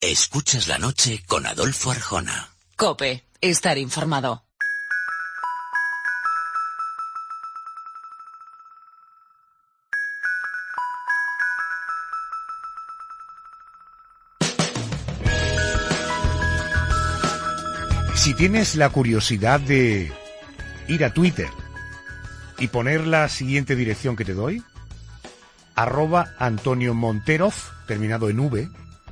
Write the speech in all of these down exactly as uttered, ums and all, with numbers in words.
Escuchas la noche con Adolfo Arjona. COPE, estar informado. Si tienes la curiosidad de ir a Twitter y poner la siguiente dirección que te doy, arroba Antonio Monteroz, terminado en V,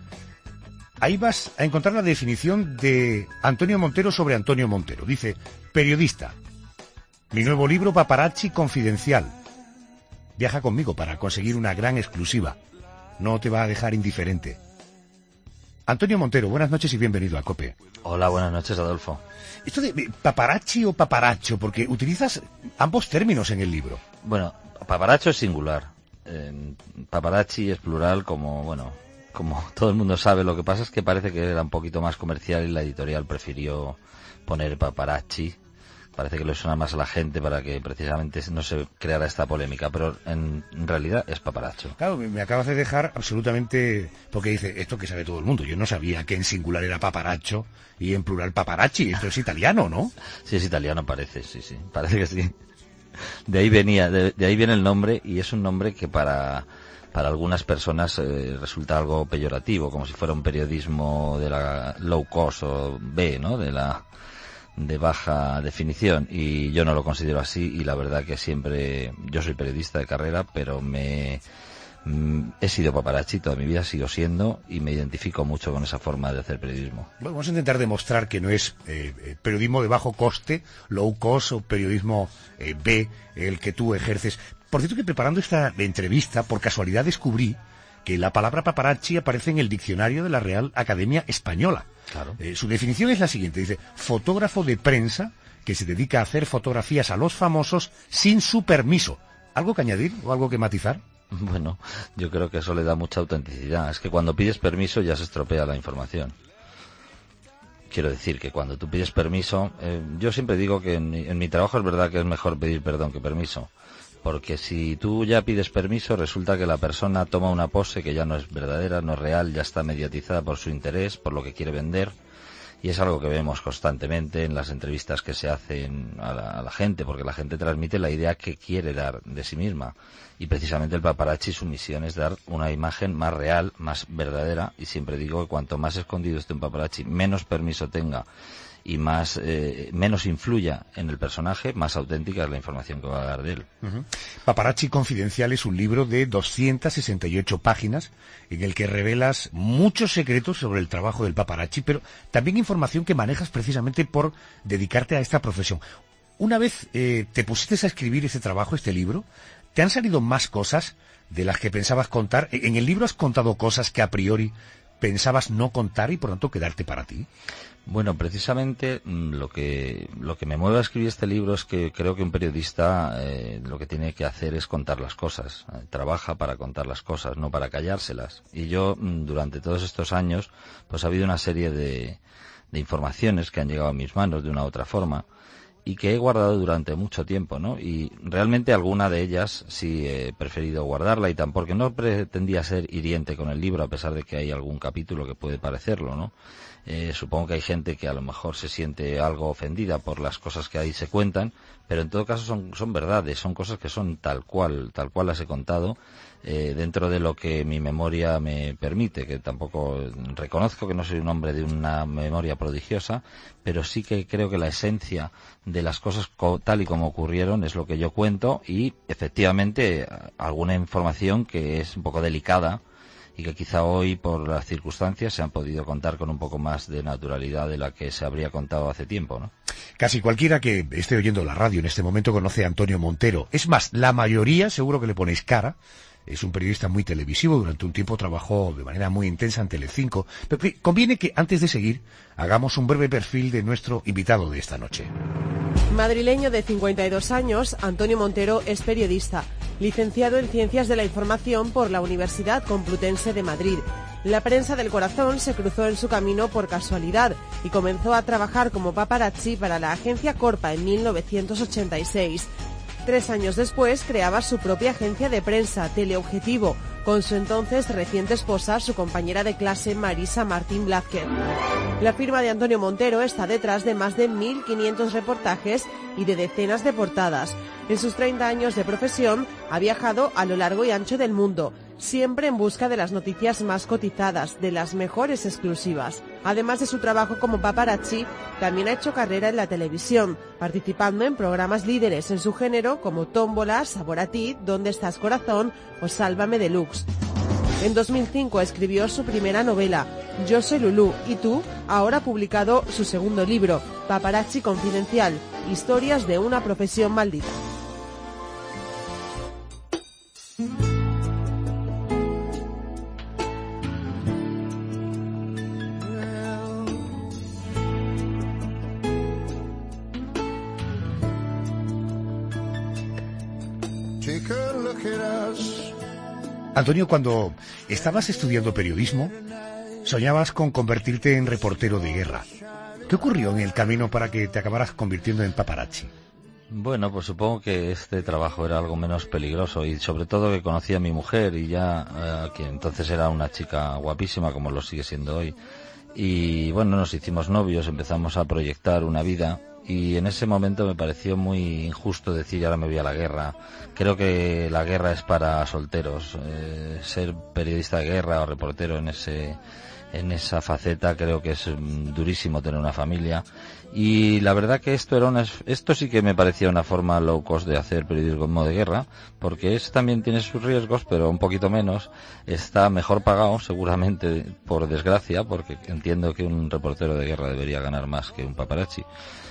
ahí vas a encontrar la definición de Antonio Montero sobre Antonio Montero. Dice, periodista. Mi nuevo libro, Paparazzi Confidencial. Viaja conmigo para conseguir una gran exclusiva. No te va a dejar indiferente. Antonio Montero, buenas noches y bienvenido a COPE. Hola, buenas noches, Adolfo. Esto de paparazzi o paparacho, porque utilizas ambos términos en el libro. Bueno, paparazzo es singular. Eh, paparazzi es plural, como, bueno, como todo el mundo sabe. Lo que pasa es que parece que era un poquito más comercial y la editorial prefirió poner paparazzi. Parece que le suena más a la gente para que precisamente no se creara esta polémica, pero en, en realidad es paparazzo. Claro, me acabas de dejar absolutamente... Porque dice, esto que sabe todo el mundo. Yo no sabía que en singular era paparazzo y en plural paparazzi. Esto es italiano, ¿no? Sí, es italiano, parece, sí, sí. Parece que sí. De ahí venía, de, de ahí viene el nombre, y es un nombre que para... para algunas personas eh, resulta algo peyorativo, como si fuera un periodismo de la low cost o B, ¿no? De la... de baja definición, y yo no lo considero así, y la verdad que siempre, yo soy periodista de carrera, pero me mm, he sido paparazzi toda mi vida, sigo siendo, y me identifico mucho con esa forma de hacer periodismo. Bueno, vamos a intentar demostrar que no es eh, periodismo de bajo coste, low cost, o periodismo eh, B el que tú ejerces. Por cierto, que preparando esta entrevista, por casualidad descubrí que la palabra paparazzi aparece en el diccionario de la Real Academia Española. Claro. Eh, su definición es la siguiente, dice, fotógrafo de prensa que se dedica a hacer fotografías a los famosos sin su permiso. ¿Algo que añadir o algo que matizar? Bueno, yo creo que eso le da mucha autenticidad. Es que cuando pides permiso ya se estropea la información. Quiero decir que cuando tú pides permiso, eh, yo siempre digo que en, en mi trabajo es verdad que es mejor pedir perdón que permiso. Porque si tú ya pides permiso, resulta que la persona toma una pose que ya no es verdadera, no es real, ya está mediatizada por su interés, por lo que quiere vender, y es algo que vemos constantemente en las entrevistas que se hacen a la, a la gente, porque la gente transmite la idea que quiere dar de sí misma, y precisamente el paparazzi, su misión es dar una imagen más real, más verdadera, y siempre digo que cuanto más escondido esté un paparazzi, menos permiso tenga, y más eh, menos influya en el personaje, más auténtica es la información que va a dar de él. Uh-huh. Paparazzi Confidencial es un libro de doscientas sesenta y ocho páginas en el que revelas muchos secretos sobre el trabajo del paparazzi, pero también información que manejas precisamente por dedicarte a esta profesión. Una vez eh, te pusiste a escribir este trabajo, este libro, ¿te han salido más cosas de las que pensabas contar? En el libro has contado cosas que a priori pensabas no contar y por tanto quedarte para ti. Bueno, precisamente lo que lo que me mueve a escribir este libro es que creo que un periodista eh, lo que tiene que hacer es contar las cosas. Eh, trabaja para contar las cosas, no para callárselas. Y yo, durante todos estos años, pues ha habido una serie de, de informaciones que han llegado a mis manos de una u otra forma y que he guardado durante mucho tiempo, ¿no? Y realmente alguna de ellas sí he preferido guardarla, y tan porque no pretendía ser hiriente con el libro, a pesar de que hay algún capítulo que puede parecerlo, ¿no? Eh, supongo que hay gente que a lo mejor se siente algo ofendida por las cosas que ahí se cuentan, pero en todo caso son, son verdades, son cosas que son tal cual, tal cual las he contado, eh, dentro de lo que mi memoria me permite, que tampoco reconozco que no soy un hombre de una memoria prodigiosa, pero sí que creo que la esencia de las cosas co- tal y como ocurrieron es lo que yo cuento, y efectivamente alguna información que es un poco delicada y que quizá hoy, por las circunstancias, se han podido contar con un poco más de naturalidad de la que se habría contado hace tiempo, ¿no? Casi cualquiera que esté oyendo la radio en este momento conoce a Antonio Montero. Es más, la mayoría seguro que le ponéis cara. Es un periodista muy televisivo, durante un tiempo trabajó de manera muy intensa en Telecinco. Pero conviene que, antes de seguir, hagamos un breve perfil de nuestro invitado de esta noche. Madrileño de cincuenta y dos años, Antonio Montero es periodista, licenciado en Ciencias de la Información por la Universidad Complutense de Madrid. La prensa del corazón se cruzó en su camino por casualidad y comenzó a trabajar como paparazzi para la agencia Corpa en mil novecientos ochenta y seis. Tres años después creaba su propia agencia de prensa, Teleobjetivo, con su entonces reciente esposa, su compañera de clase Marisa Martín Blázquez. La firma de Antonio Montero está detrás de más de mil quinientos reportajes y de decenas de portadas. En sus treinta años de profesión ha viajado a lo largo y ancho del mundo, siempre en busca de las noticias más cotizadas, de las mejores exclusivas. Además de su trabajo como paparazzi, también ha hecho carrera en la televisión, participando en programas líderes en su género como Tómbola, Sabor a ti, ¿Dónde estás corazón? O Sálvame Deluxe. En dos mil cinco escribió su primera novela, Yo soy Lulú y tú, ahora ha publicado su segundo libro, Paparazzi Confidencial, historias de una profesión maldita. Antonio, cuando estabas estudiando periodismo, soñabas con convertirte en reportero de guerra. ¿Qué ocurrió en el camino para que te acabaras convirtiendo en paparazzi? Bueno, pues supongo que este trabajo era algo menos peligroso y sobre todo que conocí a mi mujer y ya, eh, que entonces era una chica guapísima como lo sigue siendo hoy. Y bueno, nos hicimos novios, empezamos a proyectar una vida y en ese momento me pareció muy injusto decir ahora me voy a la guerra. Creo que la guerra es para solteros. Eh, ser periodista de guerra o reportero en ese en esa faceta creo que es durísimo tener una familia y la verdad que esto era una, esto sí que me parecía una forma low cost de hacer periodismo de guerra, porque es también tiene sus riesgos pero un poquito menos, está mejor pagado seguramente, por desgracia, porque entiendo que un reportero de guerra debería ganar más que un paparazzi.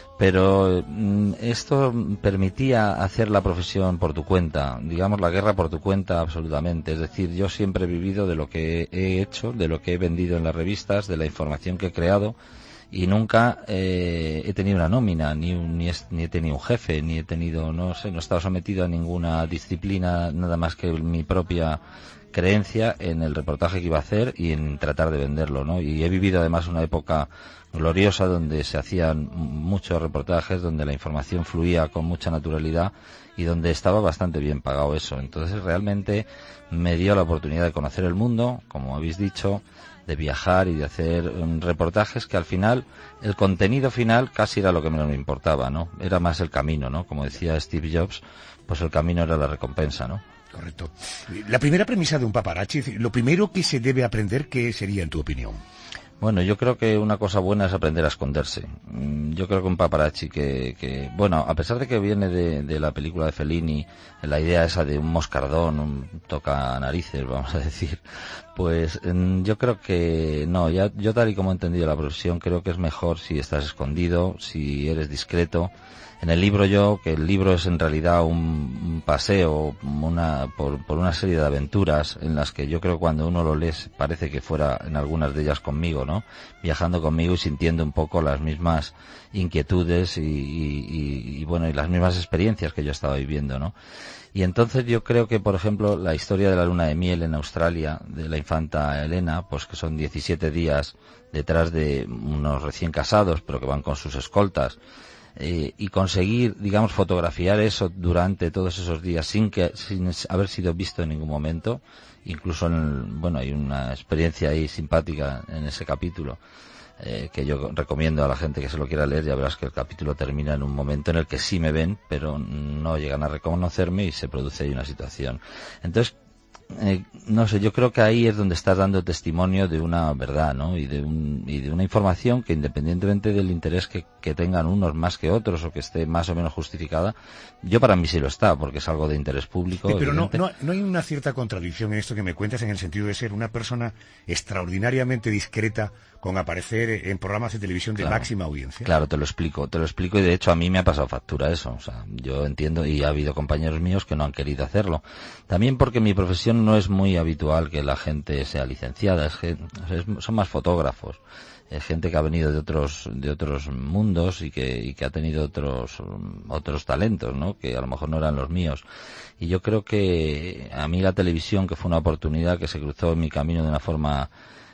Pero esto permitía hacer la profesión por tu cuenta, digamos la guerra por tu cuenta absolutamente. Es decir, yo siempre he vivido de lo que he hecho, de lo que he vendido en las revistas, de la información que he creado y nunca eh, he tenido una nómina, ni, un, ni, es, ni he tenido un jefe, ni he tenido, no sé, no he estado sometido a ninguna disciplina, nada más que mi propia creencia en el reportaje que iba a hacer y en tratar de venderlo, ¿no? Y he vivido además una época gloriosa donde se hacían muchos reportajes, donde la información fluía con mucha naturalidad y donde estaba bastante bien pagado eso. Entonces realmente me dio la oportunidad de conocer el mundo, como habéis dicho, de viajar y de hacer um, reportajes que al final, el contenido final casi era lo que menos me importaba, ¿no? Era más el camino, ¿no? Como decía Steve Jobs, pues el camino era la recompensa, ¿no? Correcto. La primera premisa de un paparazzi, lo primero que se debe aprender, ¿qué sería en tu opinión? Bueno, yo creo que una cosa buena es aprender a esconderse. Yo creo que un paparazzi que, que bueno, a pesar de que viene de, de la película de Fellini, la idea esa de un moscardón, un toca narices, vamos a decir, pues yo creo que no, ya, yo tal y como he entendido la profesión, creo que es mejor si estás escondido, si eres discreto. En el libro yo, que el libro es en realidad un, un paseo una, por, por una serie de aventuras en las que yo creo que cuando uno lo lee parece que fuera en algunas de ellas conmigo, ¿no? Viajando conmigo y sintiendo un poco las mismas inquietudes y, y, y, y bueno, y las mismas experiencias que yo estaba viviendo, ¿no? Y entonces yo creo que, por ejemplo, la historia de la luna de miel en Australia, de la infanta Elena, pues que son diecisiete días detrás de unos recién casados, pero que van con sus escoltas, Eh, y conseguir, digamos, fotografiar eso durante todos esos días sin que sin haber sido visto en ningún momento, incluso en el, bueno, hay una experiencia ahí simpática en ese capítulo eh, que yo recomiendo a la gente que se lo quiera leer. Ya verás que el capítulo termina en un momento en el que sí me ven pero no llegan a reconocerme y se produce ahí una situación. Entonces Eh, no sé, yo creo que ahí es donde estás dando testimonio de una verdad, ¿no? Y de, un, y de una información que, independientemente del interés que, que tengan unos más que otros o que esté más o menos justificada, yo para mí sí lo está, porque es algo de interés público. Sí, pero no, no, no hay una cierta contradicción en esto que me cuentas, en el sentido de ser una persona extraordinariamente discreta con aparecer en programas de televisión de claro, máxima audiencia. Claro, te lo explico, te lo explico y de hecho a mí me ha pasado factura eso. O sea, yo entiendo y ha habido compañeros míos que no han querido hacerlo. También porque mi profesión no es muy habitual que la gente sea licenciada, es que es, son más fotógrafos. Es gente que ha venido de otros de otros mundos y que y que ha tenido otros otros talentos, ¿no? Que a lo mejor no eran los míos. Y yo creo que a mí la televisión, que fue una oportunidad que se cruzó en mi camino de una forma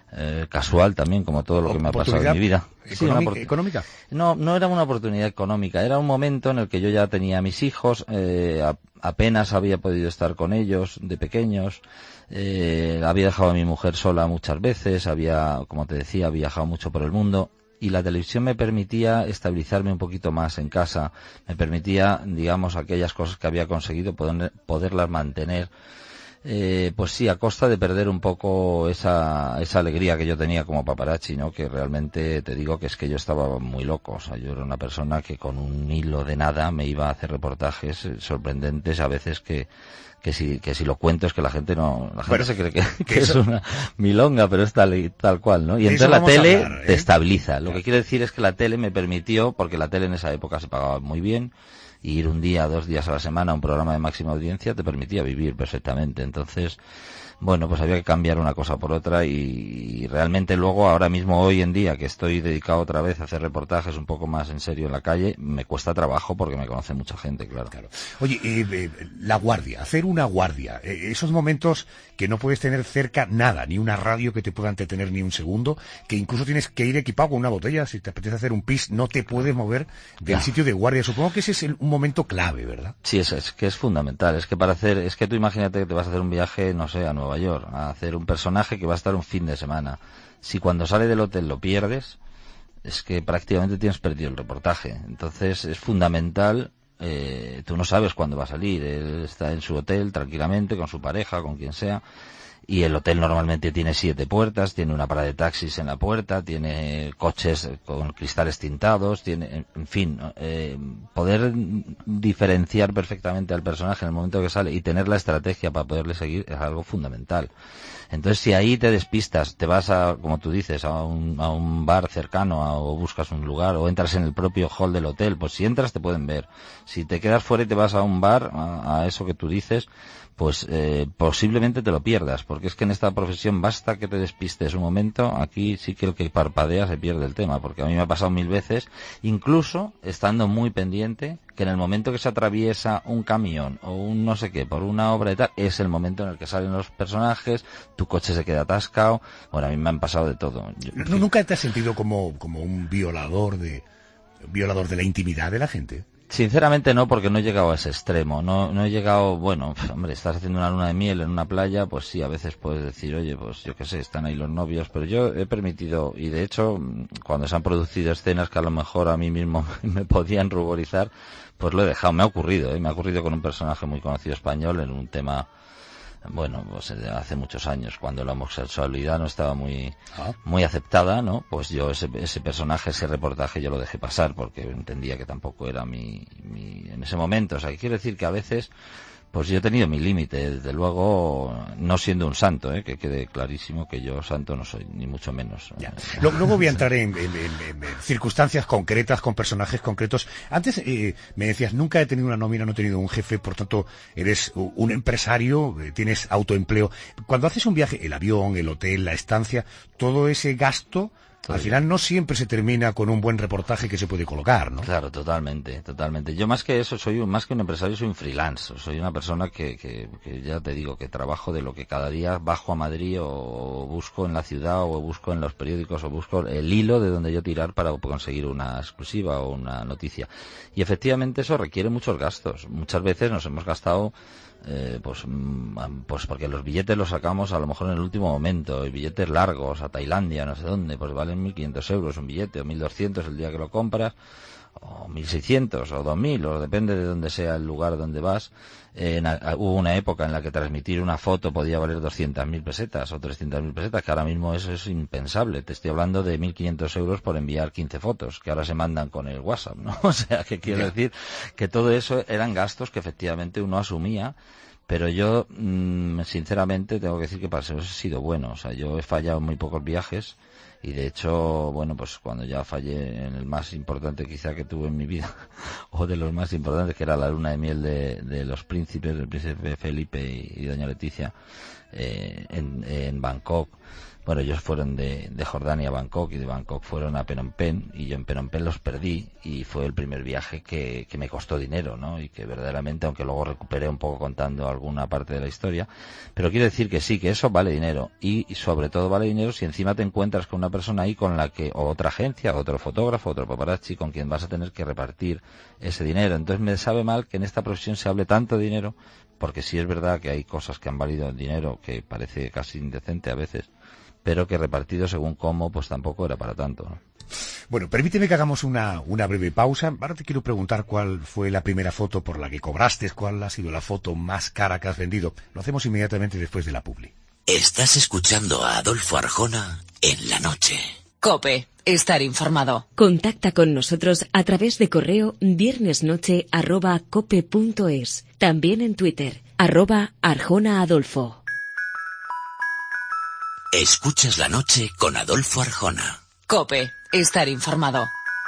eh, casual también, como todo lo que me ha pasado en mi vida. Sí, ¿Económica? ¿Económica? No, no era una oportunidad económica, era un momento en el que yo ya tenía a mis hijos, eh, a, apenas había podido estar con ellos de pequeños, eh, había dejado a mi mujer sola muchas veces, había, como te decía, había viajado mucho por el mundo, y la televisión me permitía estabilizarme un poquito más en casa, me permitía, digamos, aquellas cosas que había conseguido poder, poderlas mantener. Eh, pues sí, a costa de perder un poco esa esa alegría que yo tenía como paparazzi, ¿no? Que realmente te digo que es que yo estaba muy loco, o sea, yo era una persona que con un hilo de nada me iba a hacer reportajes eh, sorprendentes, a veces que que si que si lo cuento es que la gente no la gente bueno, se cree que, que, que es una milonga, pero es tal tal cual, ¿no? Y entonces la tele hablar, ¿eh? te estabiliza. Lo que quiere decir es que la tele me permitió, porque la tele en esa época se pagaba muy bien, y ir un día, dos días a la semana a un programa de máxima audiencia te permitía vivir perfectamente. Entonces, bueno, pues había que cambiar una cosa por otra y, y realmente luego, ahora mismo, hoy en día, que estoy dedicado otra vez a hacer reportajes un poco más en serio en la calle, me cuesta trabajo porque me conoce mucha gente, claro. claro. Oye, eh, eh, la guardia, hacer una guardia, eh, esos momentos que no puedes tener cerca nada, ni una radio que te pueda entretener ni un segundo, que incluso tienes que ir equipado con una botella, si te apetece hacer un pis, no te puedes mover del claro. sitio de guardia. Supongo que ese es el, un momento clave, ¿verdad? Sí, es, es que es fundamental. Es que para hacer, es que tú imagínate que te vas a hacer un viaje, no sé, a Nueva York, a hacer un personaje que va a estar un fin de semana. Si cuando sale del hotel lo pierdes, es que prácticamente tienes perdido el reportaje. Entonces es fundamental. Eh, tú no sabes cuándo va a salir. Él está en su hotel tranquilamente con su pareja, con quien sea. Y el hotel normalmente tiene siete puertas, tiene una parada de taxis en la puerta, tiene coches con cristales tintados, tiene, en fin, eh, poder diferenciar perfectamente al personaje en el momento que sale y tener la estrategia para poderle seguir es algo fundamental. Entonces, si ahí te despistas, te vas a, como tú dices, a un, a un bar cercano a, o buscas un lugar o entras en el propio hall del hotel, pues si entras te pueden ver. Si te quedas fuera y te vas a un bar, a, a eso que tú dices, pues eh, posiblemente te lo pierdas, porque es que en esta profesión basta que te despistes un momento, aquí sí que el que parpadea se pierde el tema, porque a mí me ha pasado mil veces, incluso estando muy pendiente, que en el momento que se atraviesa un camión o un no sé qué por una obra y tal, es el momento en el que salen los personajes, tu coche se queda atascado, bueno, a mí me han pasado de todo. Yo, ¿No, ¿Nunca te has sentido como, como un violador de, violador de la intimidad de la gente? Sinceramente no, porque no he llegado a ese extremo, no no he llegado, bueno, hombre, estás haciendo una luna de miel en una playa, pues sí, a veces puedes decir, oye, pues yo qué sé, están ahí los novios, pero yo he permitido, y de hecho, cuando se han producido escenas que a lo mejor a mí mismo me podían ruborizar, pues lo he dejado, me ha ocurrido, ¿eh? me ha ocurrido con un personaje muy conocido español en un tema, bueno, pues hace muchos años, cuando la homosexualidad no estaba muy ah. muy aceptada, ¿no? Pues yo ese, ese personaje, ese reportaje yo lo dejé pasar porque entendía que tampoco era mi, mi en ese momento. O sea, quiero decir que a veces pues yo he tenido mi límite, desde luego, no siendo un santo, ¿eh? Que quede clarísimo que yo santo no soy, ni mucho menos. Ya. Luego voy a entrar en, en, en, en circunstancias concretas, con personajes concretos. Antes eh, me decías, nunca he tenido una nómina, no he tenido un jefe, por tanto, eres un empresario, tienes autoempleo. Cuando haces un viaje, el avión, el hotel, la estancia, todo ese gasto, al final no siempre se termina con un buen reportaje que se puede colocar, ¿no? Claro, totalmente, totalmente. Yo más que eso, soy un, más que un empresario, soy un freelance. Soy una persona que, que, que ya te digo, que trabajo de lo que cada día bajo a Madrid o busco en la ciudad o busco en los periódicos o busco el hilo de donde yo tirar para conseguir una exclusiva o una noticia. Y efectivamente eso requiere muchos gastos. Muchas veces nos hemos gastado Eh, pues, pues porque los billetes los sacamos a lo mejor en el último momento, y billetes largos a Tailandia, no sé dónde, pues valen mil quinientos euros un billete, o mil doscientos el día que lo compras, o mil seiscientos, o dos mil, o depende de dónde sea el lugar donde vas. Eh, en, hubo una época en la que transmitir una foto podía valer doscientas mil pesetas o trescientas mil pesetas, que ahora mismo eso es impensable. Te estoy hablando de mil quinientos euros por enviar quince fotos, que ahora se mandan con el WhatsApp, ¿no? O sea, que quiero decir que todo eso eran gastos que efectivamente uno asumía, pero yo, mmm, sinceramente, tengo que decir que para eso he sido bueno. O sea, yo he fallado en muy pocos viajes. Y de hecho, bueno, pues cuando ya fallé en el más importante quizá que tuve en mi vida, o de los más importantes, que era la luna de miel de, de los príncipes, del príncipe Felipe y, y doña Leticia, eh, en, en Bangkok, bueno, ellos fueron de, de Jordania a Bangkok y de Bangkok fueron a Phnom Penh y yo en Phnom Penh los perdí y fue el primer viaje que, que me costó dinero, ¿no? Y que verdaderamente, aunque luego recuperé un poco contando alguna parte de la historia, pero quiero decir que sí, que eso vale dinero y, y sobre todo vale dinero si encima te encuentras con una persona ahí con la que, o otra agencia, otro fotógrafo, otro paparazzi, con quien vas a tener que repartir ese dinero. Entonces me sabe mal que en esta profesión se hable tanto de dinero, porque sí es verdad que hay cosas que han valido dinero que parece casi indecente a veces, pero que repartido según cómo, pues tampoco era para tanto, ¿no? Bueno, permíteme que hagamos una, una breve pausa. Ahora te quiero preguntar cuál fue la primera foto por la que cobraste, cuál ha sido la foto más cara que has vendido. Lo hacemos inmediatamente después de la publi. Estás escuchando a Adolfo Arjona en la noche. COPE, estar informado. Contacta con nosotros a través de correo viernesnoche arroba cope punto es. También en Twitter, arroba Arjona Adolfo. Escuchas la noche con Adolfo Arjona. COPE, estar informado.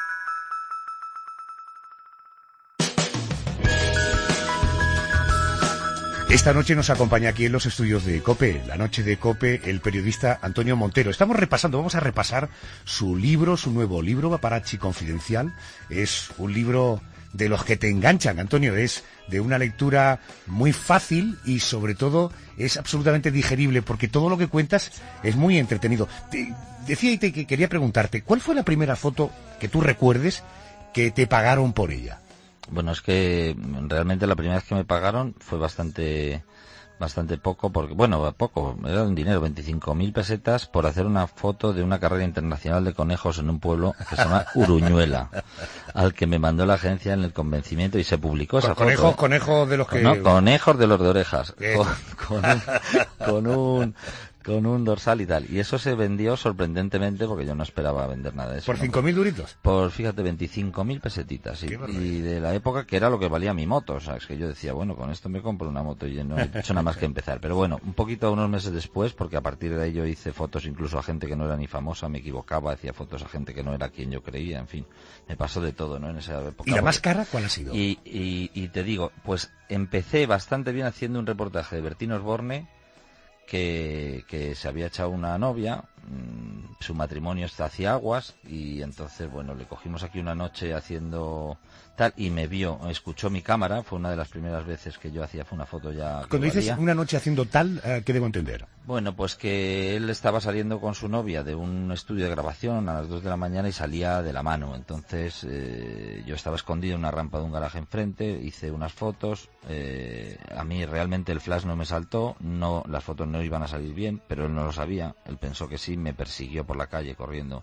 Esta noche nos acompaña aquí en los estudios de COPE, la noche de COPE, el periodista Antonio Montero. Estamos repasando, vamos a repasar su libro, su nuevo libro, Paparazzi Confidencial. Es un libro de los que te enganchan, Antonio, es de una lectura muy fácil y sobre todo es absolutamente digerible porque todo lo que cuentas es muy entretenido. Te, decía y te, que quería preguntarte, ¿cuál fue la primera foto que tú recuerdes que te pagaron por ella? Bueno, es que realmente la primera vez que me pagaron fue bastante bastante poco, porque bueno, poco, era un dinero, veinticinco mil pesetas por hacer una foto de una carrera internacional de conejos en un pueblo que se llama Uruñuela, al que me mandó la agencia en el convencimiento y se publicó esa con conejos, foto. ¿eh? Conejos de los que... No, conejos de los de orejas, con, con un... Con un con un dorsal y tal. Y eso se vendió sorprendentemente porque yo no esperaba vender nada de eso. ¿Por cinco mil duritos? Por, fíjate, veinticinco mil pesetitas, sí. Y de la época que era lo que valía mi moto. O sea, es que yo decía, bueno, con esto me compro una moto y no he hecho nada más que empezar. Pero bueno, un poquito, unos meses después, porque a partir de ahí yo hice fotos incluso a gente que no era ni famosa, me equivocaba, hacía fotos a gente que no era quien yo creía, en fin. Me pasó de todo, ¿no? En esa época. ¿Y la más cara cuál ha sido? Y, y, y te digo, pues empecé bastante bien haciendo un reportaje de Bertín Osborne, Que, que se había echado una novia, mmm, su matrimonio está hacia aguas y entonces, bueno, le cogimos aquí una noche haciendo tal y me vio, escuchó mi cámara, fue una de las primeras veces que yo hacía, fue una foto ya... Cuando dices valía. Una noche haciendo tal, ¿qué debo entender? Bueno, pues que él estaba saliendo con su novia de un estudio de grabación a las dos de la mañana y salía de la mano, entonces eh, yo estaba escondido en una rampa de un garaje enfrente, hice unas fotos, eh, a mí realmente el flash no me saltó, no, las fotos no iban a salir bien, pero él no lo sabía, él pensó que sí, me persiguió por la calle corriendo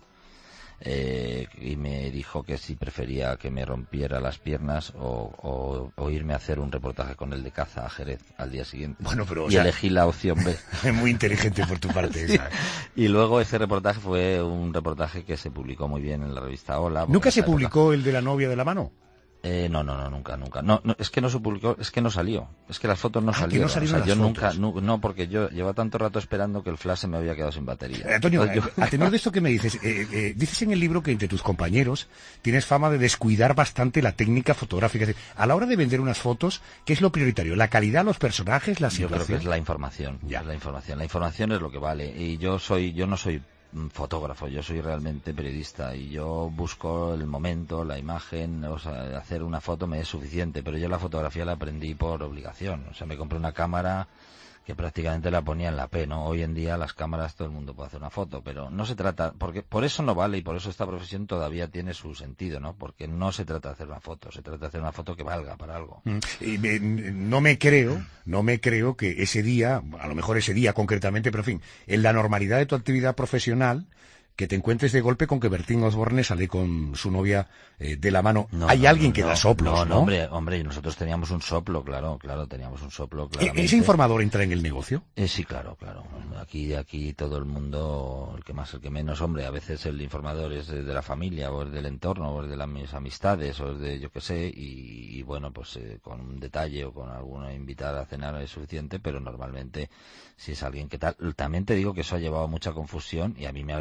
eh, y me dijo que si prefería que me rompiera las piernas o, o, o irme a hacer un reportaje con él de caza a Jerez al día siguiente. Bueno, pero, o y sea, elegí la opción B. Muy inteligente por tu parte. Sí. Esa. Y luego ese reportaje fue un reportaje que se publicó muy bien en la revista Hola. ¿Nunca se publicó época... el de la novia de la mano? Eh, no, no, no, nunca, nunca. No, no, es que no se publicó, es que no salió. Es que las fotos no ah, salieron. Que no salieron o sea, yo fotos. nunca, no, no, porque yo llevaba tanto rato esperando que el flash se me había quedado sin batería. Eh, Antonio, Entonces, yo... a tenor de esto que me dices, eh, eh, dices en el libro que entre tus compañeros tienes fama de descuidar bastante la técnica fotográfica. A la hora de vender unas fotos, ¿qué es lo prioritario? ¿La calidad, los personajes, la situación? Yo creo que es la información. Ya. Es la información. La información es lo que vale. Y yo soy, yo no soy fotógrafo, yo soy realmente periodista y yo busco el momento, la imagen, o sea, hacer una foto me es suficiente, pero yo la fotografía la aprendí por obligación, o sea, me compré una cámara que prácticamente la ponía en la P, ¿no? Hoy en día las cámaras todo el mundo puede hacer una foto, pero no se trata, porque por eso no vale y por eso esta profesión todavía tiene su sentido, ¿no? Porque no se trata de hacer una foto, se trata de hacer una foto que valga para algo. Y me, no me creo, no me creo que ese día, a lo mejor ese día concretamente, pero en fin, en la normalidad de tu actividad profesional, que te encuentres de golpe con que Bertín Osborne sale con su novia eh, de la mano. No, Hay no, alguien no, que no, da soplos, ¿no? No, hombre, hombre, nosotros teníamos un soplo, claro, claro, teníamos un soplo, claramente. ¿Ese informador entra en el negocio? Eh, sí, claro, claro. Aquí, aquí todo el mundo, el que más, el que menos, hombre, a veces el informador es de la familia, o es del entorno, o es de las mis amistades, o es de yo qué sé, y, y bueno, pues eh, con un detalle o con alguna invitada a cenar es suficiente, pero normalmente si es alguien que tal. También te digo que eso ha llevado mucha confusión y a mí me ha llamado gente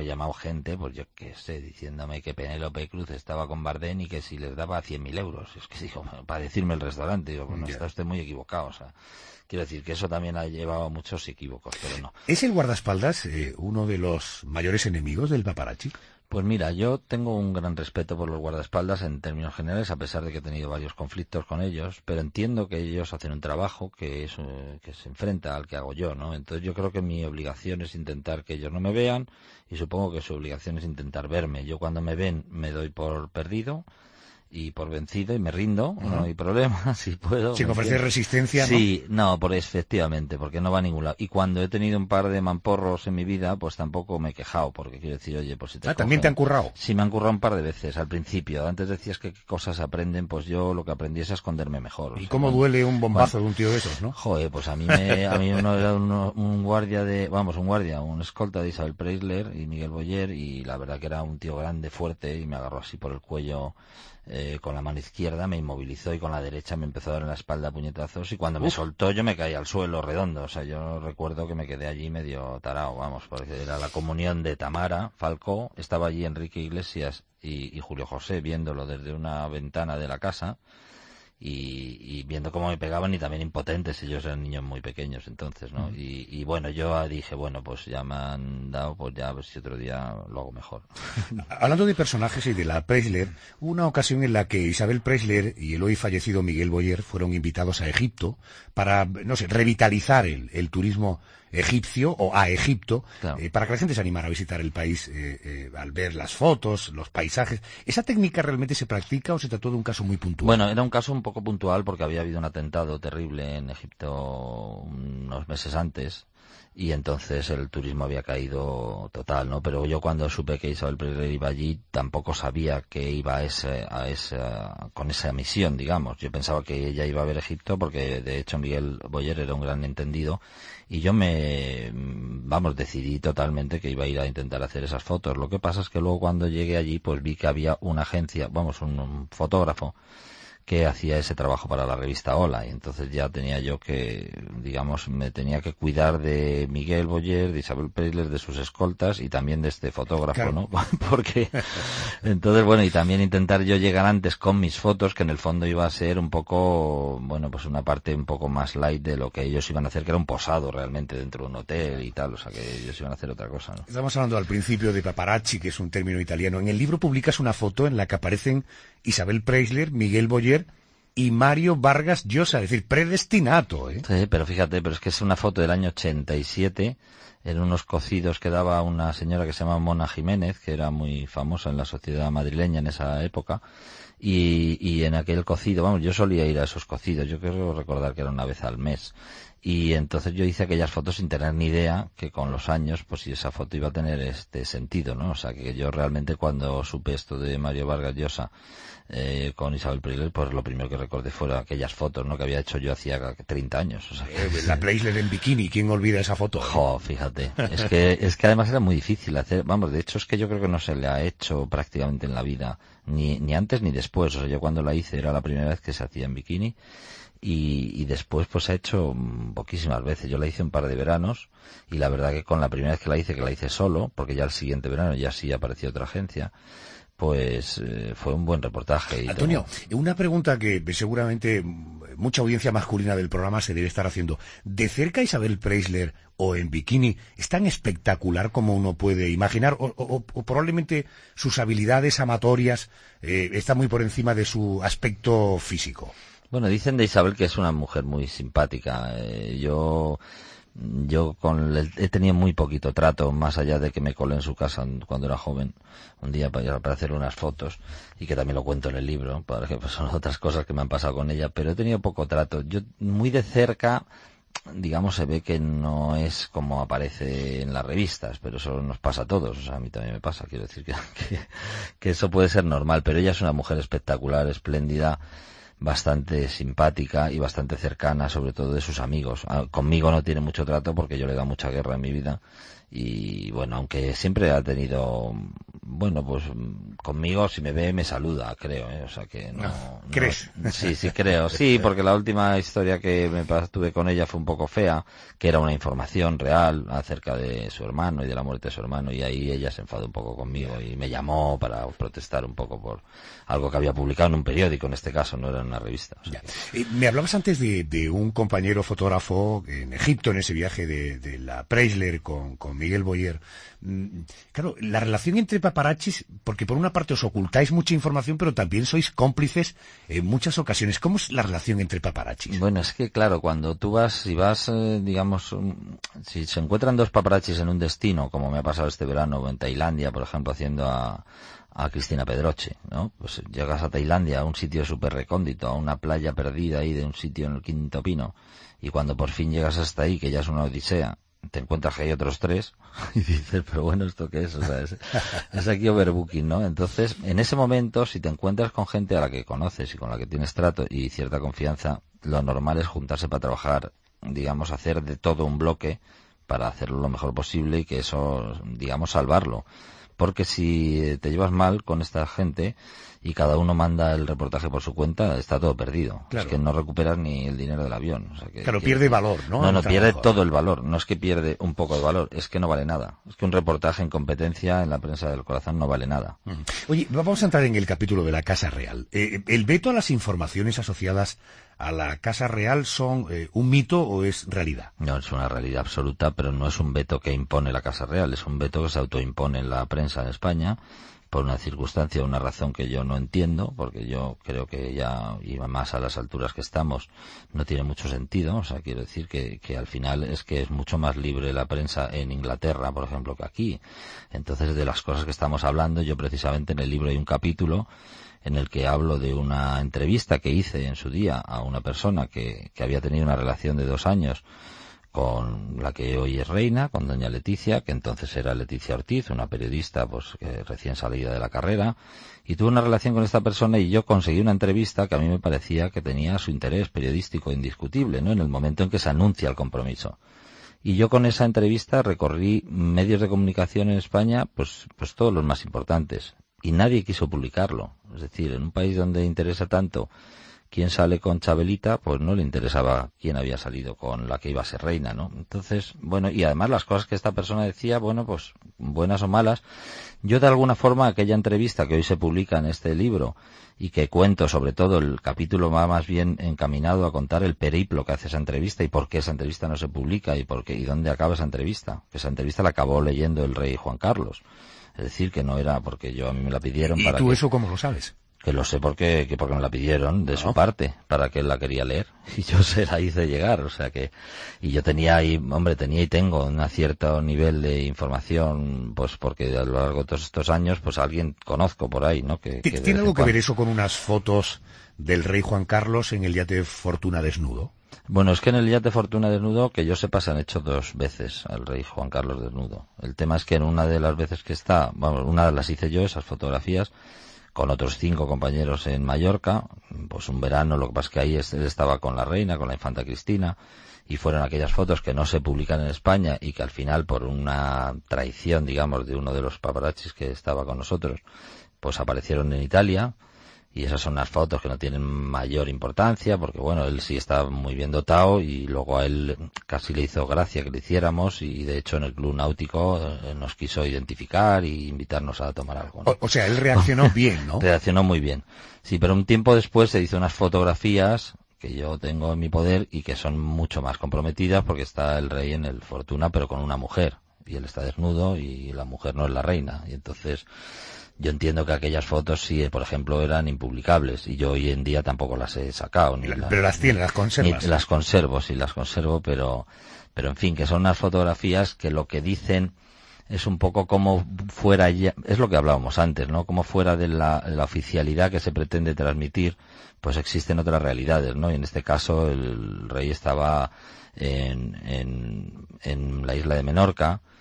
gente, pues yo qué sé, diciéndome que Penélope Cruz estaba con Bardem y que si les daba cien mil euros. Es que digo, para decirme el restaurante, digo, bueno, yeah. está usted muy equivocado, o sea, quiero decir que eso también ha llevado a muchos equívocos, pero no. ¿Es el guardaespaldas eh, uno de los mayores enemigos del paparazzi? Pues mira, yo tengo un gran respeto por los guardaespaldas en términos generales, a pesar de que he tenido varios conflictos con ellos, pero entiendo que ellos hacen un trabajo que es que se enfrenta al que hago yo, ¿no? Entonces yo creo que mi obligación es intentar que ellos no me vean y supongo que su obligación es intentar verme. Yo cuando me ven me doy por perdido y por vencido y me rindo, uh-huh. no hay problema, si puedo. Sin ofrecer resistencia, ¿no? Sí, no, por efectivamente, porque no va a ningún lado. Y cuando he tenido un par de mamporros en mi vida, pues tampoco me he quejado, porque quiero decir, oye, pues si te Ah, cogen... ¿también te han currado? Sí, me han currado un par de veces, al principio. Antes decías que qué cosas aprenden, pues yo lo que aprendí es a esconderme mejor. ¿Y sea, cómo ¿no? duele un bombazo bueno, de un tío de esos, no? Joder, pues a mí me, a mí uno era uno, un guardia de, vamos, un guardia, un escolta de Isabel Preisler y Miguel Boyer, y la verdad que era un tío grande, fuerte, y me agarró así por el cuello, Eh, con la mano izquierda, me inmovilizó y con la derecha me empezó a dar en la espalda puñetazos y cuando me Uf. soltó yo me caí al suelo redondo, o sea, yo recuerdo que me quedé allí medio tarao, vamos, porque era la comunión de Tamara Falcó, estaba allí Enrique Iglesias y, y Julio José viéndolo desde una ventana de la casa y, y viendo cómo me pegaban y también impotentes, ellos eran niños muy pequeños entonces, ¿no? Mm. Y, y bueno, yo dije, bueno, pues ya me han dado, pues ya a ver si otro día lo hago mejor. Hablando de personajes y de la Preisler, hubo una ocasión en la que Isabel Preisler y el hoy fallecido Miguel Boyer fueron invitados a Egipto para, no sé, revitalizar el, el turismo egipcio o a Egipto, claro. eh, para que la gente se animara a visitar el país eh, eh, al ver las fotos, los paisajes. ¿Esa técnica realmente se practica o se trató de un caso muy puntual? Bueno, era un caso un poco puntual porque había habido un atentado terrible en Egipto unos meses antes y entonces el turismo había caído total, ¿no? Pero yo cuando supe que Isabel Preisler iba allí tampoco sabía que iba a ese, a esa, con esa misión, digamos. Yo pensaba que ella iba a ver Egipto porque de hecho Miguel Boyer era un gran entendido y yo me, vamos, decidí totalmente que iba a ir a intentar hacer esas fotos. Lo que pasa es que luego cuando llegué allí pues vi que había una agencia, vamos, un, un fotógrafo que hacía ese trabajo para la revista Hola y entonces ya tenía yo que, digamos, me tenía que cuidar de Miguel Boyer, de Isabel Preisler, de sus escoltas y también de este fotógrafo, claro. ¿no? Porque entonces, bueno, y también intentar yo llegar antes con mis fotos, que en el fondo iba a ser un poco, bueno, pues una parte un poco más light de lo que ellos iban a hacer, que era un posado realmente dentro de un hotel y tal, o sea que ellos iban a hacer otra cosa, ¿no? Estamos hablando al principio de paparazzi, que es un término italiano. En el libro publicas una foto en la que aparecen Isabel Preisler, Miguel Boyer y Mario Vargas Llosa, es decir, predestinato, ¿eh? Sí, pero fíjate, pero es que es una foto del año ochenta y siete, en unos cocidos que daba una señora que se llama Mona Jiménez, que era muy famosa en la sociedad madrileña en esa época, y, y en aquel cocido, vamos, yo solía ir a esos cocidos, yo creo recordar que era una vez al mes, y entonces yo hice aquellas fotos sin tener ni idea que con los años, pues si esa foto iba a tener este sentido, ¿no? O sea, que yo realmente cuando supe esto de Mario Vargas Llosa, Eh, con Isabel Preisler, pues lo primero que recordé fueron aquellas fotos, ¿no? Que había hecho yo hacía treinta años. O sea, eh, la Preisler en bikini, ¿quién olvida esa foto? Jo, fíjate. Es que, es que además era muy difícil hacer, vamos, de hecho es que yo creo que no se le ha hecho prácticamente en la vida, ni, ni antes ni después. O sea, yo cuando la hice era la primera vez que se hacía en bikini. Y, y después pues se ha hecho poquísimas veces. Yo la hice un par de veranos y la verdad que con la primera vez que la hice, que la hice solo, porque ya el siguiente verano ya sí apareció otra agencia, pues eh, fue un buen reportaje. Y Antonio, todo. Una pregunta que seguramente mucha audiencia masculina del programa se debe estar haciendo. ¿De cerca Isabel Preisler o en bikini es tan espectacular como uno puede imaginar? O, o, o probablemente sus habilidades amatorias eh, están muy por encima de su aspecto físico. Bueno, dicen de Isabel que es una mujer muy simpática. Eh, yo... Yo con el, he tenido muy poquito trato, más allá de que me colé en su casa cuando era joven, un día para, para hacer unas fotos, y que también lo cuento en el libro, porque pues, son otras cosas que me han pasado con ella, pero he tenido poco trato. Yo muy de cerca, digamos, se ve que no es como aparece en las revistas, pero eso nos pasa a todos, o sea, a mí también me pasa, quiero decir que, que, que eso puede ser normal, pero ella es una mujer espectacular, espléndida. bastante simpática y bastante cercana, sobre todo de sus amigos. Conmigo no tiene mucho trato porque yo le he dado mucha guerra en mi vida. Y bueno, aunque siempre ha tenido, bueno, pues conmigo si me ve me saluda, creo, ¿eh? O sea que no, no ¿crees? No, sí, sí creo, sí, porque la última historia que me tuve con ella fue un poco fea, que era una información real acerca de su hermano y de la muerte de su hermano, y ahí ella se enfadó un poco conmigo y me llamó para protestar un poco por algo que había publicado en un periódico, en este caso, no era en una revista. O sea. eh, me hablabas antes de, de un compañero fotógrafo en Egipto, en ese viaje de, de la Preisler con, con Miguel Boyer. Claro, la relación entre paparachis, porque por una parte os ocultáis mucha información, pero también sois cómplices en muchas ocasiones. ¿Cómo es la relación entre paparachis? Bueno, es que claro, cuando tú vas, si vas, eh, digamos, si se encuentran dos paparachis en un destino, como me ha pasado este verano en Tailandia, por ejemplo, haciendo a a Cristina Pedroche, ¿no? Pues llegas a Tailandia, a un sitio súper recóndito, a una playa perdida ahí de un sitio en el Quinto Pino, y cuando por fin llegas hasta ahí, que ya es una odisea, te encuentras que hay otros tres, y dices, pero bueno, ¿esto qué es? O sea, es, es aquí overbooking, ¿no? Entonces, en ese momento, si te encuentras con gente a la que conoces y con la que tienes trato y cierta confianza, lo normal es juntarse para trabajar, digamos, hacer de todo un bloque para hacerlo lo mejor posible y que eso, digamos, salvarlo. Porque si te llevas mal con esta gente y cada uno manda el reportaje por su cuenta, está todo perdido. Claro. Es que no recuperas ni el dinero del avión. O sea que, claro, que, pierde valor, ¿no? No, no, pierde mejor. Todo el valor. No es que pierde un poco de valor, es que no vale nada. Es que un reportaje en competencia en la prensa del corazón no vale nada. Mm. Oye, vamos a entrar en el capítulo de la Casa Real. Eh, ¿El veto a las informaciones asociadas a la Casa Real son eh, un mito o es realidad? No, es una realidad absoluta, pero no es un veto que impone la Casa Real, es un veto que se autoimpone en la prensa en España por una circunstancia, una razón que yo no entiendo, porque yo creo que ya, y más a las alturas que estamos, no tiene mucho sentido. O sea, quiero decir que, que al final es que es mucho más libre la prensa en Inglaterra, por ejemplo, que aquí. Entonces, de las cosas que estamos hablando, yo precisamente en el libro hay un capítulo en el que hablo de una entrevista que hice en su día a una persona que, que había tenido una relación de dos años con la que hoy es reina, con doña Leticia, que entonces era Leticia Ortiz, una periodista pues que recién salida de la carrera, y tuve una relación con esta persona y yo conseguí una entrevista que a mí me parecía que tenía su interés periodístico indiscutible, ¿no? En el momento en que se anuncia el compromiso. Y yo con esa entrevista recorrí medios de comunicación en España, pues, pues todos los más importantes, y nadie quiso publicarlo. Es decir, en un país donde interesa tanto quién sale con Chabelita, pues no le interesaba quién había salido con la que iba a ser reina, ¿no? Entonces, bueno, y además las cosas que esta persona decía, bueno, pues buenas o malas, yo de alguna forma aquella entrevista que hoy se publica en este libro y que cuento, sobre todo el capítulo va más bien encaminado a contar el periplo que hace esa entrevista y por qué esa entrevista no se publica y por qué y dónde acaba esa entrevista. Que esa entrevista la acabó leyendo el rey Juan Carlos. Es decir, que no era porque yo a mí me la pidieron ¿Y para tú que... eso cómo lo sabes? Que lo sé porque, que porque me la pidieron de ¿no? su parte, para que él la quería leer, y yo se la hice llegar, o sea que, y yo tenía ahí, hombre, tenía y tengo un cierto nivel de información, pues porque a lo largo de todos estos años, pues alguien conozco por ahí, ¿no? Que, que ¿Tiene algo que ver eso con unas fotos del rey Juan Carlos en el yate Fortuna desnudo? Bueno, es que en el yate Fortuna desnudo, que yo sepa, se han hecho dos veces al rey Juan Carlos desnudo. El tema es que en una de las veces que está, vamos, una las hice yo, esas fotografías, con otros cinco compañeros en Mallorca, pues un verano, lo que pasa es que ahí él estaba con la reina, con la infanta Cristina, y fueron aquellas fotos que no se publican en España y que al final, por una traición, digamos, de uno de los paparazzis que estaba con nosotros, pues aparecieron en Italia. Y esas son unas fotos que no tienen mayor importancia, porque bueno, él sí está muy bien dotado y luego a él casi le hizo gracia que lo hiciéramos y de hecho en el Club Náutico eh, nos quiso identificar y invitarnos a tomar algo, ¿no? O, o sea, él reaccionó bien, ¿no? Reaccionó muy bien. Sí, pero un tiempo después se hizo unas fotografías que yo tengo en mi poder y que son mucho más comprometidas porque está el rey en el Fortuna pero con una mujer y él está desnudo y la mujer no es la reina y entonces... Yo entiendo que aquellas fotos sí, por ejemplo, eran impublicables y yo hoy en día tampoco las he sacado. Ni pero las, las tiene, las conservas. Ni, las conservo, sí, las conservo, pero, pero en fin, que son unas fotografías que lo que dicen es un poco como fuera ya, es lo que hablábamos antes, ¿no? Como fuera de la, de la oficialidad que se pretende transmitir, pues existen otras realidades, ¿no? Y en este caso el rey estaba en, en, en la isla de Menorca,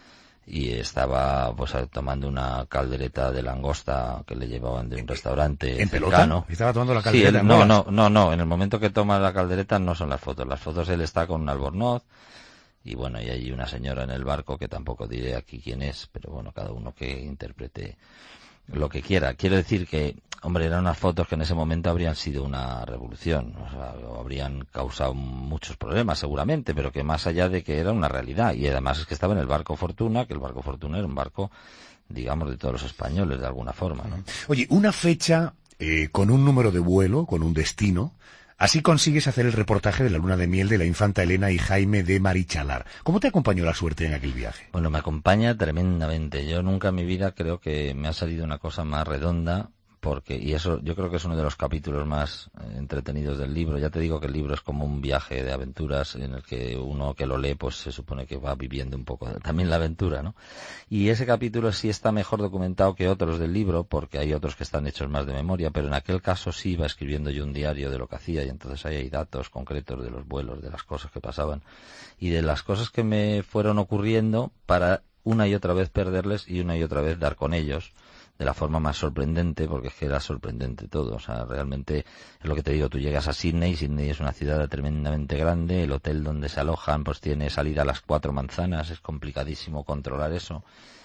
y estaba pues tomando una caldereta de langosta que le llevaban de un restaurante ¿En cercano. pelota? ¿Estaba tomando la caldereta? Sí, él, no, no, no, no, en el momento que toma la caldereta no son las fotos, las fotos él está con un albornoz, y bueno, y hay una señora en el barco que tampoco diré aquí quién es, pero bueno, cada uno que interprete lo que quiera. Quiero decir que, hombre, eran unas fotos que en ese momento habrían sido una revolución, o sea, habrían causado muchos problemas seguramente, pero que más allá de que era una realidad, y además es que estaba en el barco Fortuna, que el barco Fortuna era un barco, digamos, de todos los españoles de alguna forma, ¿no? Oye, una fecha eh, con un número de vuelo, con un destino. Así consigues hacer el reportaje de la luna de miel de la infanta Elena y Jaime de Marichalar. ¿Cómo te acompañó la suerte en aquel viaje? Bueno, me acompaña tremendamente. Yo nunca en mi vida creo que me ha salido una cosa más redonda, porque, y eso yo creo que es uno de los capítulos más eh, entretenidos del libro. Ya te digo que el libro es como un viaje de aventuras en el que uno que lo lee pues se supone que va viviendo un poco también la aventura, ¿no? Y ese capítulo sí está mejor documentado que otros del libro, porque hay otros que están hechos más de memoria, pero en aquel caso sí iba escribiendo yo un diario de lo que hacía, y entonces ahí hay datos concretos de los vuelos, de las cosas que pasaban y de las cosas que me fueron ocurriendo para una y otra vez perderles y una y otra vez dar con ellos de la forma más sorprendente, porque es que era sorprendente todo. O sea, realmente es lo que te digo, tú llegas a Sydney, Sydney es una ciudad tremendamente grande, el hotel donde se alojan pues tiene salida a las cuatro manzanas, es complicadísimo controlar eso,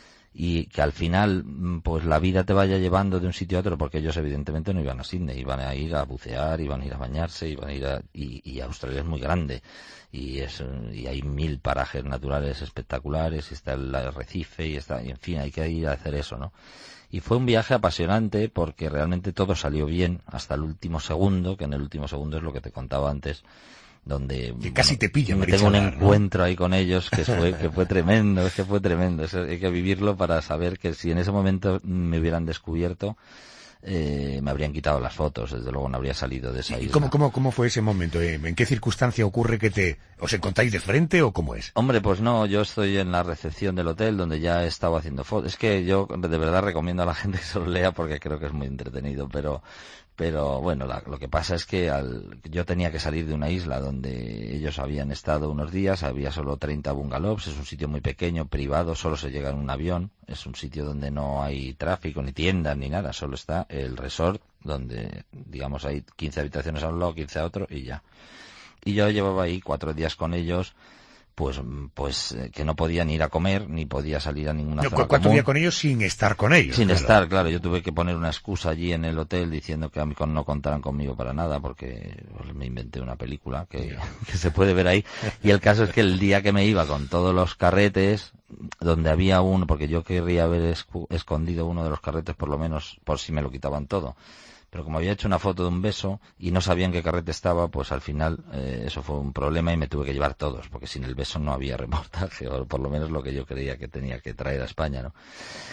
y que al final pues la vida te vaya llevando de un sitio a otro, porque ellos evidentemente no iban a Sydney, iban a ir a bucear, iban a ir a bañarse, iban a ir a... y, y Australia es muy grande, y es y hay mil parajes naturales espectaculares, y está el arrecife, y está, y en fin, hay que ir a hacer eso, ¿no? Y fue un viaje apasionante porque realmente todo salió bien hasta el último segundo, que en el último segundo es lo que te contaba antes, donde que casi bueno, te pilla, me tengo un ¿no? encuentro ahí con ellos que fue que fue tremendo, es que fue tremendo, eso hay que vivirlo para saber que si en ese momento me hubieran descubierto, eh, me habrían quitado las fotos, desde luego no habría salido de esa isla. ¿Y cómo, cómo, cómo fue ese momento? ¿En qué circunstancia ocurre que te os encontráis de frente o cómo es? Hombre, pues no, yo estoy en la recepción del hotel donde ya he estado haciendo fotos. Es que yo de verdad recomiendo a la gente que se lo lea porque creo que es muy entretenido, pero pero bueno, la, lo que pasa es que al, yo tenía que salir de una isla donde ellos habían estado unos días, había solo treinta bungalows, es un sitio muy pequeño, privado, solo se llega en un avión, es un sitio donde no hay tráfico, ni tiendas, ni nada, solo está el resort, donde digamos hay quince habitaciones a un lado, quince a otro, y ya. Y yo llevaba ahí cuatro días con ellos, pues pues eh, que no podía ni ir a comer, ni podía salir a ninguna No, zona cuatro común. días con ellos sin estar con ellos. Sin claro. estar, claro. Yo tuve que poner una excusa allí en el hotel diciendo que a mí no contaran conmigo para nada, porque pues, me inventé una película que, que se puede ver ahí. Y el caso es que el día que me iba con todos los carretes, donde había uno, porque yo querría haber escu- escondido uno de los carretes por lo menos por si me lo quitaban todo. Pero como había hecho una foto de un beso y no sabían qué carrete estaba, pues al final eh, eso fue un problema y me tuve que llevar todos, porque sin el beso no había reportaje, o por lo menos lo que yo creía que tenía que traer a España, ¿no?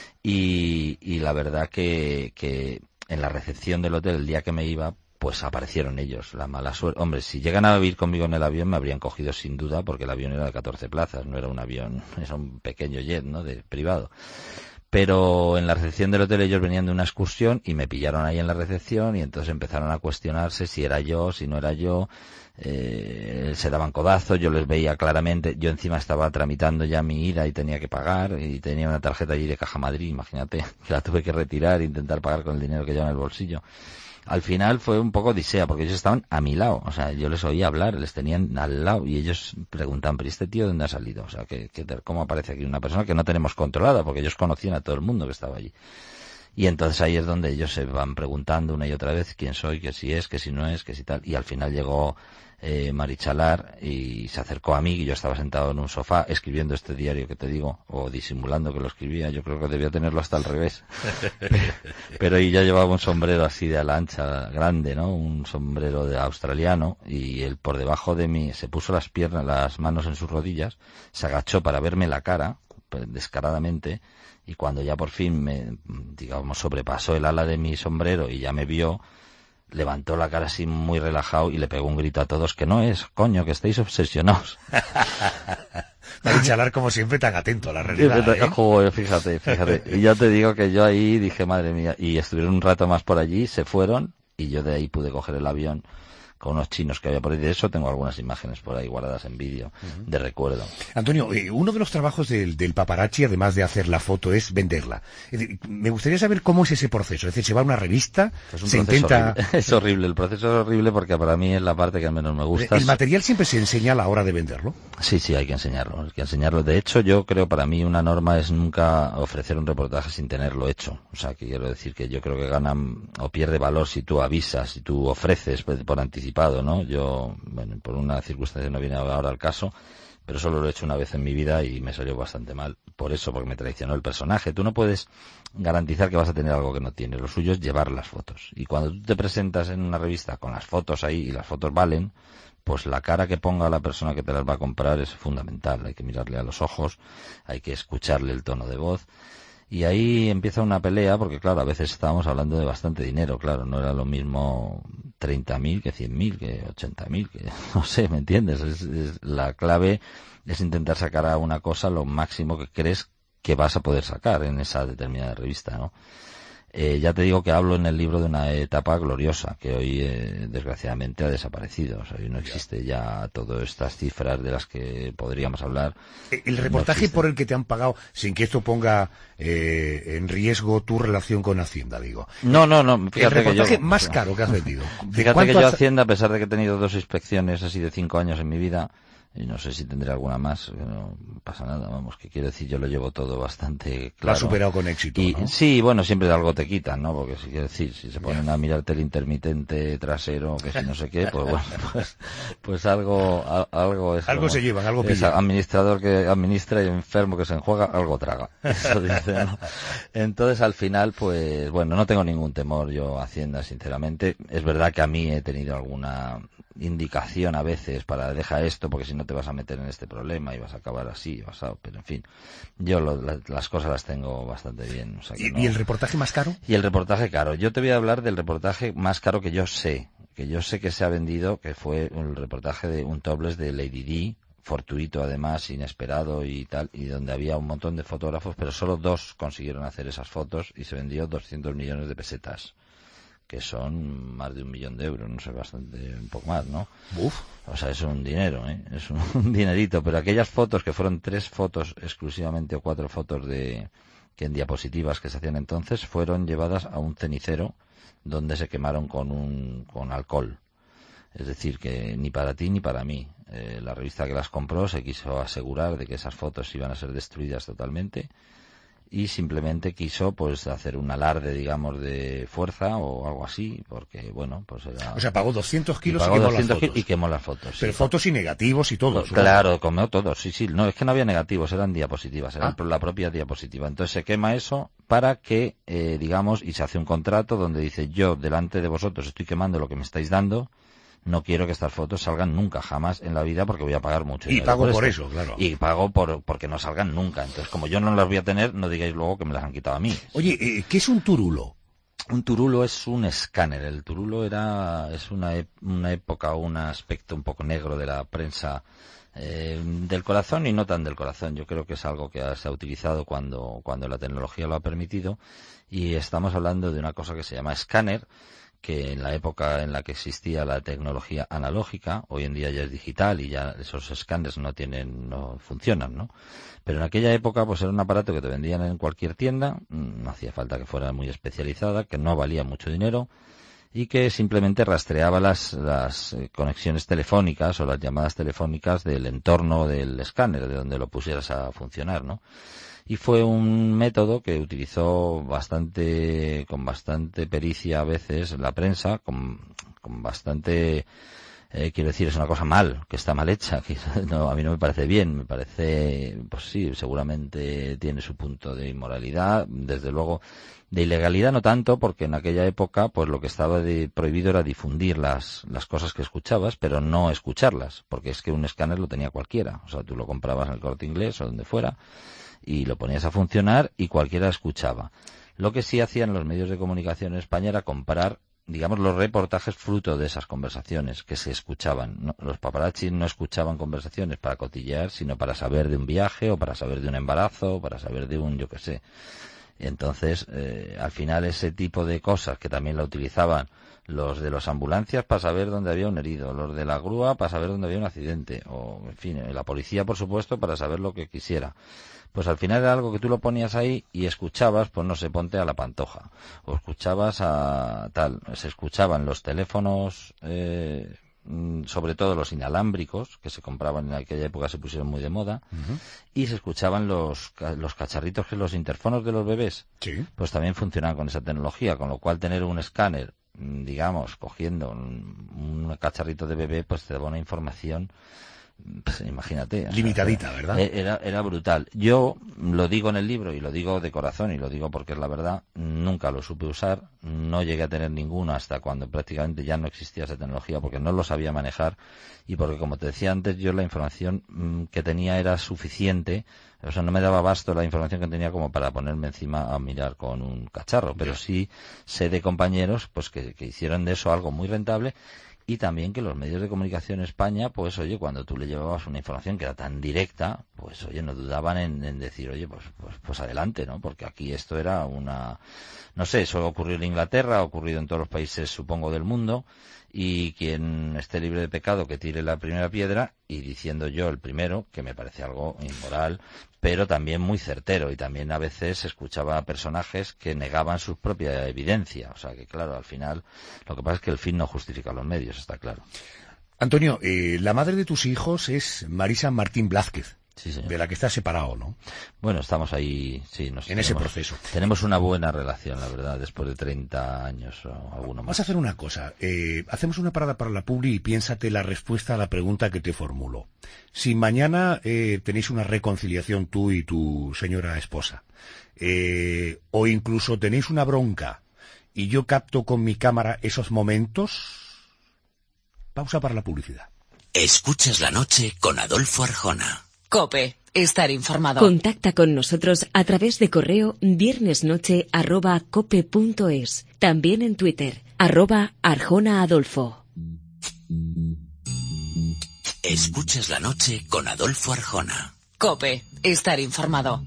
Y, y la verdad que, que en la recepción del hotel, el día que me iba, pues aparecieron ellos, la mala suerte. Hombre, si llegan a vivir conmigo en el avión me habrían cogido sin duda, porque el avión era de catorce plazas, no era un avión, era un pequeño jet, ¿no?, de privado. Pero en la recepción del hotel ellos venían de una excursión y me pillaron ahí en la recepción y entonces empezaron a cuestionarse si era yo, si no era yo, eh, se daban codazos, yo les veía claramente, yo encima estaba tramitando ya mi ida y tenía que pagar y tenía una tarjeta allí de Caja Madrid, imagínate, que la tuve que retirar e intentar pagar con el dinero que llevaba en el bolsillo. Al final fue un poco odisea, porque ellos estaban a mi lado, o sea, yo les oía hablar, les tenían al lado, y ellos preguntaban, ¿pero este tío dónde ha salido? O sea, que, que ¿cómo aparece aquí una persona que no tenemos controlada? Porque ellos conocían a todo el mundo que estaba allí. Y entonces ahí es donde ellos se van preguntando una y otra vez quién soy, que si es, que si no es, que si tal, y al final llegó eh, Marichalar y se acercó a mí, y yo estaba sentado en un sofá escribiendo este diario que te digo, o disimulando que lo escribía, yo creo que debía tenerlo hasta al revés, pero y ya llevaba un sombrero así de ala ancha, grande, ¿no?, un sombrero de australiano, y él por debajo de mí se puso las piernas, las manos en sus rodillas, se agachó para verme la cara, pues, descaradamente, y cuando ya por fin me, digamos, sobrepasó el ala de mi sombrero y ya me vio, levantó la cara así muy relajado y le pegó un grito a todos que no es, coño, que estáis obsesionados. Marichalar, como siempre, tan atento a la realidad, ¿eh? Joder, fíjate, fíjate. Y yo te digo que yo ahí dije, madre mía, y estuvieron un rato más por allí, se fueron, y yo de ahí pude coger el avión con unos chinos que había por ahí. De eso tengo algunas imágenes por ahí guardadas en vídeo, uh-huh. de recuerdo. Antonio, eh, uno de los trabajos del, del paparazzi, además de hacer la foto, es venderla. Es decir, me gustaría saber cómo es ese proceso. Es decir, se va a una revista, es un se intenta... Horrible. Es horrible, el proceso es horrible porque para mí es la parte que al menos me gusta. ¿El material siempre se enseña a la hora de venderlo? Sí, sí, hay que enseñarlo, hay que enseñarlo. De hecho, yo creo, para mí una norma es nunca ofrecer un reportaje sin tenerlo hecho. O sea, que quiero decir que yo creo que ganan o pierde valor si tú avisas, si tú ofreces por anticipado, ¿no? Yo, bueno, por una circunstancia no viene ahora al caso, pero solo lo he hecho una vez en mi vida y me salió bastante mal. Por eso, porque me traicionó el personaje. Tú no puedes garantizar que vas a tener algo que no tienes. Lo suyo es llevar las fotos. Y cuando tú te presentas en una revista con las fotos ahí, y las fotos valen, pues la cara que ponga la persona que te las va a comprar es fundamental. Hay que mirarle a los ojos, hay que escucharle el tono de voz. Y ahí empieza una pelea, porque claro, a veces estábamos hablando de bastante dinero, claro, no era lo mismo treinta mil que cien mil, que ochenta mil, que no sé, ¿me entiendes? Es, es, la clave es intentar sacar a una cosa lo máximo que crees que vas a poder sacar en esa determinada revista, ¿no? Eh, ya te digo que hablo en el libro de una etapa gloriosa que hoy eh, desgraciadamente ha desaparecido. O sea, hoy no existe ya todas estas cifras de las que podríamos hablar. El reportaje no por el que te han pagado, sin que esto ponga eh, en riesgo tu relación con Hacienda, digo. No, no, no. Fíjate el reportaje que yo, más caro que has vendido. Fíjate que yo has... Hacienda, a pesar de que he tenido dos inspecciones así de cinco años en mi vida, y no sé si tendré alguna más, no pasa nada, vamos, que quiero decir, yo lo llevo todo bastante claro. Lo has superado con éxito, y, ¿no? Sí, bueno, siempre de algo te quitan, ¿no? Porque si quiero decir, si se ponen a mirarte el intermitente trasero, que si no sé qué, pues bueno, pues, pues algo, a, algo es algo como, se llevan, algo pillan. Es administrador que administra y enfermo que se enjuaga, algo traga. Eso dice, ¿no? Entonces, al final, pues, bueno, no tengo ningún temor yo Hacienda, sinceramente. Es verdad que a mí he tenido alguna indicación a veces para deja esto porque si no te vas a meter en este problema y vas a acabar así, vas a, pero en fin, yo lo, la, las cosas las tengo bastante bien. O sea que ¿Y, no... ¿Y el reportaje más caro? Y el reportaje caro. Yo te voy a hablar del reportaje más caro que yo sé, que yo sé que se ha vendido, que fue el reportaje de un topless de Lady Di, fortuito además, inesperado y tal, y donde había un montón de fotógrafos, pero solo dos consiguieron hacer esas fotos y se vendió doscientos millones de pesetas, que son más de un millón de euros, no sé, bastante, un poco más, ¿no? Uf. O sea, es un dinero, ¿eh? Es un, un dinerito, pero aquellas fotos, que fueron tres fotos exclusivamente o cuatro fotos de que en diapositivas que se hacían entonces, fueron llevadas a un cenicero donde se quemaron con un con alcohol. Es decir, que ni para ti ni para mí. Eh, la revista que las compró se quiso asegurar de que esas fotos iban a ser destruidas totalmente, y simplemente quiso pues hacer un alarde, digamos, de fuerza o algo así, porque bueno, pues era... O sea, pagó doscientos kilos y, y quemó doscientos las fotos. Y quemó las fotos. Pero sí, fotos y negativos y todo. Pues, claro, quemó todo, sí, sí. No, es que no había negativos, eran diapositivas, era ah. la propia diapositiva. Entonces se quema eso para que, eh, digamos, y se hace un contrato donde dice, yo delante de vosotros estoy quemando lo que me estáis dando, no quiero que estas fotos salgan nunca, jamás en la vida, porque voy a pagar mucho. Y pago por, por esto. eso, claro. Y pago por porque no salgan nunca. Entonces, como yo no las voy a tener, no digáis luego que me las han quitado a mí. Oye, eh, ¿qué es un turulo? Un turulo es un escáner. El turulo era es una, una época, un aspecto un poco negro de la prensa eh, del corazón y no tan del corazón. Yo creo que es algo que se ha utilizado cuando, cuando la tecnología lo ha permitido, y estamos hablando de una cosa que se llama escáner, que en la época en la que existía la tecnología analógica, hoy en día ya es digital y ya esos escáneres no tienen, no funcionan, ¿no? Pero en aquella época pues era un aparato que te vendían en cualquier tienda, no hacía falta que fuera muy especializada, que no valía mucho dinero y que simplemente rastreaba las, las conexiones telefónicas o las llamadas telefónicas del entorno del escáner, de donde lo pusieras a funcionar, ¿no? Y fue un método que utilizó bastante, con bastante pericia a veces la prensa, con, con bastante, eh, quiero decir, es una cosa mal, que está mal hecha, que no, a mí no me parece bien, me parece, pues sí, seguramente tiene su punto de inmoralidad, desde luego, de ilegalidad no tanto, porque en aquella época, pues lo que estaba de prohibido era difundir las, las cosas que escuchabas, pero no escucharlas, porque es que un escáner lo tenía cualquiera, o sea, tú lo comprabas en el Corte Inglés o donde fuera, y lo ponías a funcionar y cualquiera escuchaba. Lo que sí hacían los medios de comunicación en España era comparar, digamos, los reportajes fruto de esas conversaciones que se escuchaban. No, los paparazzis no escuchaban conversaciones para cotillear, sino para saber de un viaje o para saber de un embarazo o para saber de un, yo qué sé. Entonces, eh, al final ese tipo de cosas que también la utilizaban los de las ambulancias para saber dónde había un herido, los de la grúa para saber dónde había un accidente, o en fin, la policía por supuesto para saber lo que quisiera. Pues al final era algo que tú lo ponías ahí y escuchabas, pues no sé, ponte a La Pantoja, o escuchabas a tal, se escuchaban los teléfonos, eh, sobre todo los inalámbricos, que se compraban en aquella época, se pusieron muy de moda, uh-huh. y se escuchaban los, los cacharritos, que los interfonos de los bebés, sí. pues también funcionaban con esa tecnología, con lo cual tener un escáner, digamos, cogiendo un, un cacharrito de bebé, pues te daba una información, pues, imagínate. Limitadita, o sea, ¿verdad? Era, era brutal. Yo lo digo en el libro y lo digo de corazón y lo digo porque es la verdad, nunca lo supe usar, no llegué a tener ninguno hasta cuando prácticamente ya no existía esa tecnología porque no lo sabía manejar y porque, como te decía antes, yo la información mmm, que tenía era suficiente, o sea, no me daba abasto la información que tenía como para ponerme encima a mirar con un cacharro, pero sí sé de compañeros pues que, que hicieron de eso algo muy rentable. Y también que los medios de comunicación en España, pues oye, cuando tú le llevabas una información que era tan directa, pues oye, no dudaban en, en decir, oye, pues, pues pues adelante, ¿no? Porque aquí esto era una... No sé, eso ha ocurrido en Inglaterra, ha ocurrido en todos los países, supongo, del mundo, y quien esté libre de pecado que tire la primera piedra, y diciendo yo el primero, que me parece algo inmoral, pero también muy certero, y también a veces escuchaba a personajes que negaban su propia evidencia, o sea que claro, al final lo que pasa es que el fin no justifica los medios, está claro. Antonio, eh, la madre de tus hijos es Marisa Martín Blázquez. Sí, señor. De la que estás separado, ¿no? Bueno, estamos ahí, sí. Nos en tenemos, ese proceso. Tenemos una buena relación, la verdad, después de treinta años o alguno más. Vamos a hacer una cosa. Eh, hacemos una parada para la publi y piénsate la respuesta a la pregunta que te formulo. Si mañana eh, tenéis una reconciliación tú y tu señora esposa, eh, o incluso tenéis una bronca, y yo capto con mi cámara esos momentos... Pausa para la publicidad. Escuchas la noche con Adolfo Arjona. COPE, estar informado. Contacta con nosotros a través de correo viernesnoche arroba cope punto es. También en Twitter, arroba Arjona Adolfo. Escuchas la noche con Adolfo Arjona. COPE, estar informado.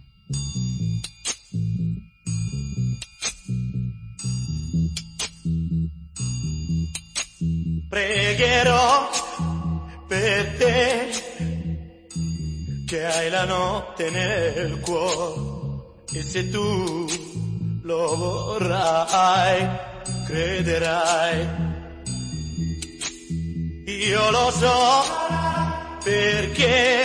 Pregherò per te che hai la notte nel cuore e se tu lo vorrai crederai. Io lo so perché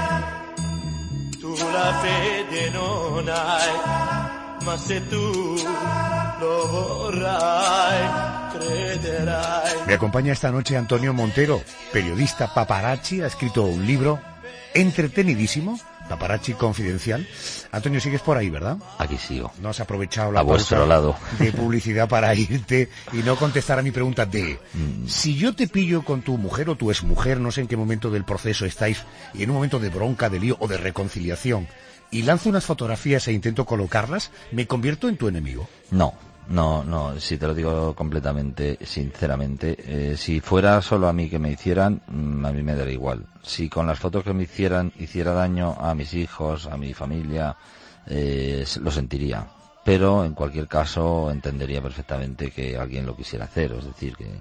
tu la fede non hai, ma se tu lo vorrai crederai. Me acompaña esta noche Antonio Montero, periodista paparazzi, ha escrito un libro entretenidísimo, Paparazzi Confidencial. Antonio, sigues por ahí, ¿verdad? Aquí sigo. No has aprovechado la a vuestro lado de publicidad para irte y no contestar a mi pregunta de mm. si yo te pillo con tu mujer o tu exmujer, no sé en qué momento del proceso estáis, y en un momento de bronca, de lío o de reconciliación, y lanzo unas fotografías e intento colocarlas, ¿me convierto en tu enemigo? No. No, no, si te lo digo completamente, sinceramente, eh, si fuera solo a mí que me hicieran, a mí me daría igual. Si con las fotos que me hicieran hiciera daño a mis hijos, a mi familia, eh, lo sentiría. Pero en cualquier caso entendería perfectamente que alguien lo quisiera hacer. Es decir, que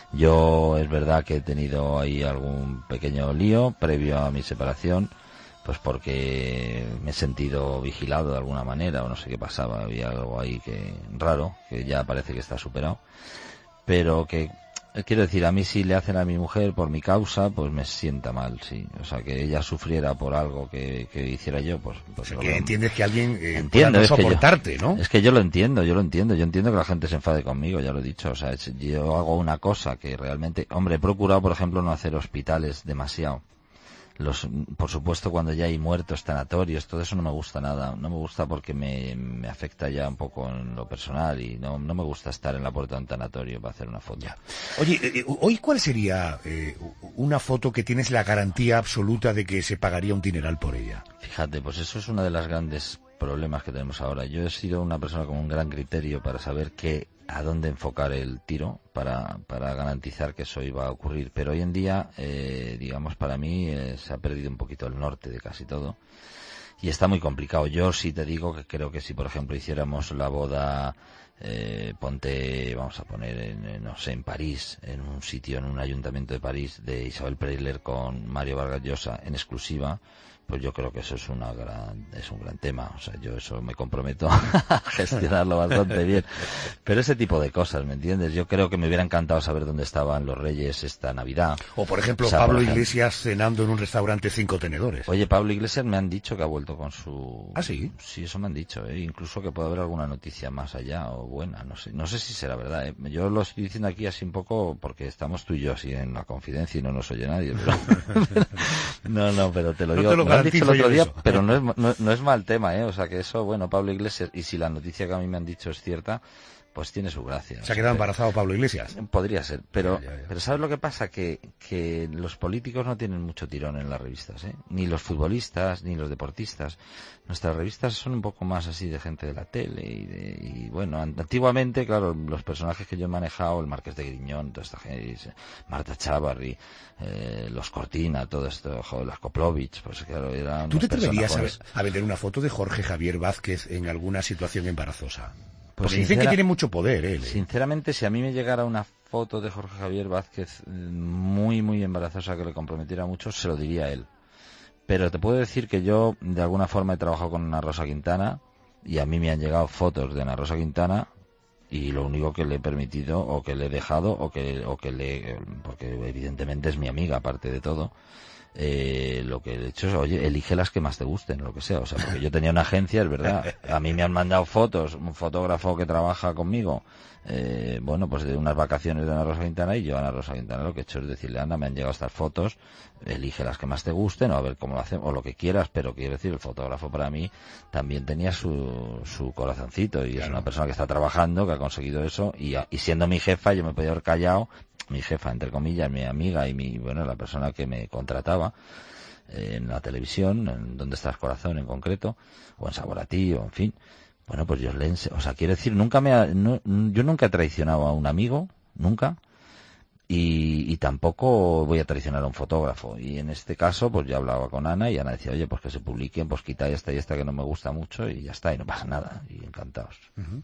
yo es verdad que he tenido ahí algún pequeño lío previo a mi separación, pues porque me he sentido vigilado de alguna manera o no sé qué pasaba, había algo ahí que raro, que ya parece que está superado, pero que quiero decir, a mí si le hacen a mi mujer por mi causa, pues me sienta mal, sí, o sea, que ella sufriera por algo que, que hiciera yo, pues... pues o sea, que entiendes que alguien eh, entiendo, pueda no es soportarte, que yo, ¿no? Es que yo lo entiendo, yo lo entiendo, yo entiendo que la gente se enfade conmigo, ya lo he dicho, o sea, es, yo hago una cosa que realmente... Hombre, he procurado, por ejemplo, no hacer hospitales demasiado. Los, por supuesto, cuando ya hay muertos, tanatorios, todo eso no me gusta nada. No me gusta porque me, me afecta ya un poco en lo personal y no, no me gusta estar en la puerta de un tanatorio para hacer una foto. Ya. Oye, eh, ¿hoy cuál sería eh, una foto que tienes la garantía absoluta de que se pagaría un dineral por ella? Fíjate, pues eso es uno de los grandes problemas que tenemos ahora. Yo he sido una persona con un gran criterio para saber qué, a dónde enfocar el tiro para, para garantizar que eso iba a ocurrir. Pero hoy en día, eh, digamos, para mí eh, se ha perdido un poquito el norte de casi todo. y está muy complicado. Yo sí te digo que creo que si, por ejemplo, hiciéramos la boda, eh, ponte, vamos a poner, en, no sé, en París, en un sitio, en un ayuntamiento de París, de Isabel Preisler con Mario Vargas Llosa en exclusiva, pues yo creo que eso es una gran, es un gran tema. O sea, yo eso me comprometo a gestionarlo bastante bien. Pero ese tipo de cosas, ¿me entiendes? Yo creo que me hubiera encantado saber dónde estaban los Reyes esta Navidad. O, por ejemplo, o sea, Pablo por ejemplo, Iglesias cenando en un restaurante Cinco Tenedores. Oye, Pablo Iglesias me han dicho que ha vuelto con su... ¿Ah, sí? Sí, eso me han dicho, ¿eh? Incluso que puede haber alguna noticia más allá o buena, no sé. No sé si será verdad, ¿eh? Yo lo estoy diciendo aquí así un poco porque estamos tú y yo así en la confidencia y no nos oye nadie. Pero... no, no, pero te lo digo. No te lo me lo han dicho el otro día, eso. pero no es, no, no es mal tema, ¿eh? O sea que eso, bueno, Pablo Iglesias, y si la noticia que a mí me han dicho es cierta, pues tiene su gracia. ¿Se ha quedado o sea, embarazado Pablo Iglesias? Podría ser, pero, ya, ya, ya. pero ¿sabes lo que pasa? Que, que los políticos no tienen mucho tirón en las revistas, ¿eh? Ni los futbolistas, ni los deportistas. Nuestras revistas son un poco más así de gente de la tele y, de, y bueno, antiguamente, claro, los personajes que yo he manejado, el Marqués de Griñón, toda esta gente, Marta Chávarri, eh, los Cortina, todo esto, joder, las Koplovich, pues claro, eran... ¿Tú te atreverías a, personajes... a vender una foto de Jorge Javier Vázquez en alguna situación embarazosa? Pues Porque dicen sincera, que tiene mucho poder él. ¿eh? Sinceramente, si a mí me llegara una foto de Jorge Javier Vázquez muy, muy embarazosa que le comprometiera mucho, se lo diría a él. Pero te puedo decir que yo, de alguna forma, he trabajado con Ana Rosa Quintana y a mí me han llegado fotos de Ana Rosa Quintana y lo único que le he permitido o que le he dejado o que, o que le... porque evidentemente es mi amiga, aparte de todo. Eh, lo que he hecho es, oye, elige las que más te gusten, lo que sea, o sea, porque yo tenía una agencia, es verdad, a mí me han mandado fotos, un fotógrafo que trabaja conmigo, eh, bueno, pues de unas vacaciones de Ana Rosa Quintana, y yo a Ana Rosa Quintana lo que he hecho es decirle, Ana, me han llegado estas fotos, elige las que más te gusten, o a ver cómo lo hacemos, o lo que quieras, pero quiero decir, el fotógrafo para mí también tenía su, su corazoncito, y claro, es una persona que está trabajando, que ha conseguido eso, y, y siendo mi jefa, yo me podía haber callado, mi jefa, entre comillas, mi amiga y mi, bueno, la persona que me contrataba eh, en la televisión, en Dónde estás corazón en concreto, o en Sabor a ti, o en fin. Bueno, pues yo le ense- o sea, quiero decir, nunca me ha, no, yo nunca he traicionado a un amigo, nunca, y, y tampoco voy a traicionar a un fotógrafo. Y en este caso, pues yo hablaba con Ana y Ana decía, oye, pues que se publiquen, pues quita esta y esta que no me gusta mucho y ya está, y no pasa nada, y encantados. Uh-huh.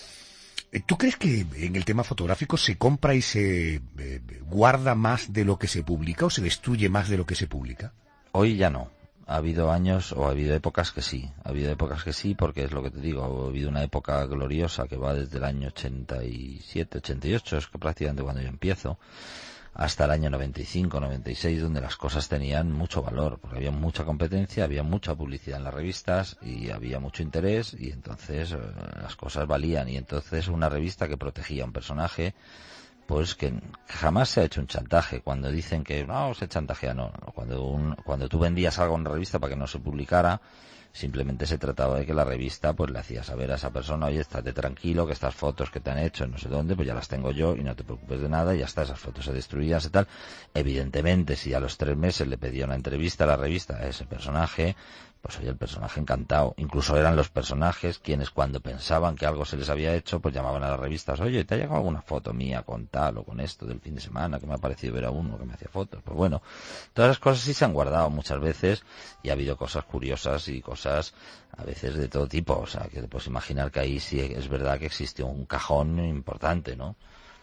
¿Tú crees que en el tema fotográfico se compra y se eh, guarda más de lo que se publica o se destruye más de lo que se publica? Hoy ya no. Ha habido años o ha habido épocas que sí. Ha habido épocas que sí, porque es lo que te digo. Ha habido una época gloriosa que va desde el año ochenta y siete, ochenta y ocho, es que prácticamente cuando yo empiezo, hasta el año noventa y cinco, noventa y seis, donde las cosas tenían mucho valor, porque había mucha competencia, había mucha publicidad en las revistas y había mucho interés, y entonces eh, las cosas valían. Y entonces una revista que protegía a un personaje, pues que jamás se ha hecho un chantaje. Cuando dicen que no, se chantajea, no. Cuando, un, cuando tú vendías algo en una revista para que no se publicara, simplemente se trataba de que la revista pues le hacía saber a esa persona, oye, estate tranquilo, que estas fotos que te han hecho en no sé dónde, pues ya las tengo yo y no te preocupes de nada, y ya está, esas fotos se destruían y tal. Evidentemente, si a los tres meses le pedía una entrevista a la revista a ese personaje, pues oye, el personaje encantado. Incluso eran los personajes quienes, cuando pensaban que algo se les había hecho, pues llamaban a las revistas, oye, ¿te ha llegado alguna foto mía con tal o con esto del fin de semana, que me ha parecido ver a uno que me hacía fotos? Pues bueno, todas las cosas sí se han guardado muchas veces, y ha habido cosas curiosas y cosas a veces de todo tipo. O sea, que te puedes imaginar que ahí sí es verdad que existe un cajón importante, ¿no?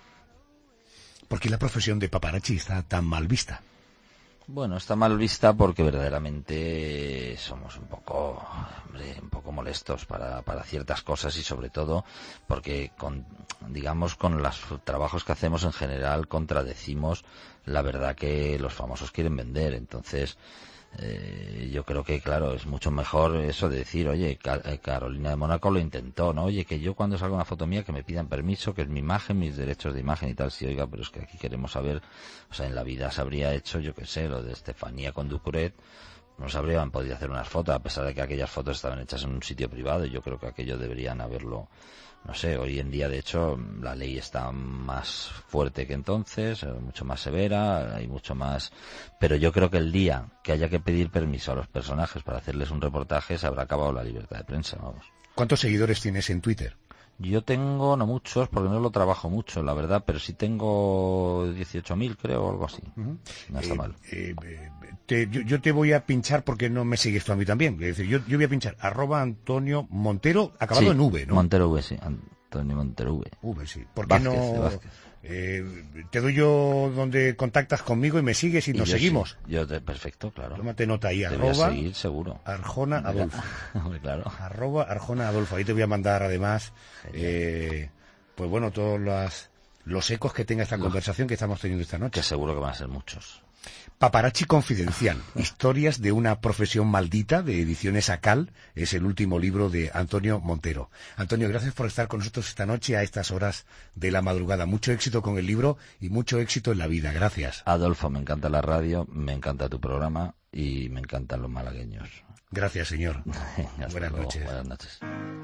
¿Por qué la profesión de paparazzi está tan mal vista? Bueno, está mal vista porque verdaderamente somos un poco, hombre, un poco molestos para, para ciertas cosas, y sobre todo porque con, digamos, con los trabajos que hacemos en general contradecimos la verdad que los famosos quieren vender. Entonces, eh, yo creo que, claro, es mucho mejor eso de decir, oye, Carolina de Mónaco lo intentó, ¿no? Oye, que yo cuando salga una foto mía que me pidan permiso, que es mi imagen, mis derechos de imagen y tal. Sí, oiga, pero es que aquí queremos saber, o sea, en la vida se habría hecho, yo qué sé, lo de Estefanía con Ducret, no se habrían podido hacer unas fotos, a pesar de que aquellas fotos estaban hechas en un sitio privado, y yo creo que aquello deberían haberlo. No sé, hoy en día, de hecho, la ley está más fuerte que entonces, mucho más severa, hay mucho más... Pero yo creo que el día que haya que pedir permiso a los personajes para hacerles un reportaje, se habrá acabado la libertad de prensa, vamos. ¿Cuántos seguidores tienes en Twitter? Yo tengo, no muchos, porque no lo trabajo mucho, la verdad, pero sí tengo dieciocho mil, creo, o algo así. Uh-huh. No está eh, mal. Eh, te, yo, yo te voy a pinchar porque no me sigues tú a mí también. Es decir, yo, yo voy a pinchar arroba Antonio Montero, acabado sí, en V, ¿no? Montero V, sí. Antonio Montero V. V, sí. ¿Por qué Vázquez, no...? Vázquez. Eh, te doy yo donde contactas conmigo y me sigues y, y nos yo seguimos. Sí, yo te, perfecto, claro. Tómate nota ahí, te arroba. Voy a seguir, seguro. Arjona Adolfo. Claro. Arroba Arjona Adolfo. Ahí te voy a mandar además, eh, pues bueno, todos los, los ecos que tenga esta Lo, conversación que estamos teniendo esta noche. Que seguro que van a ser muchos. Paparazzi Confidencial, historias de una profesión maldita, de Ediciones Acal, es el último libro de Antonio Montero. Antonio, gracias por estar con nosotros esta noche a estas horas de la madrugada. Mucho éxito con el libro y mucho éxito en la vida. Gracias. Adolfo, me encanta la radio, me encanta tu programa y me encantan los malagueños. Gracias, señor. Buenas luego. noches. Buenas noches.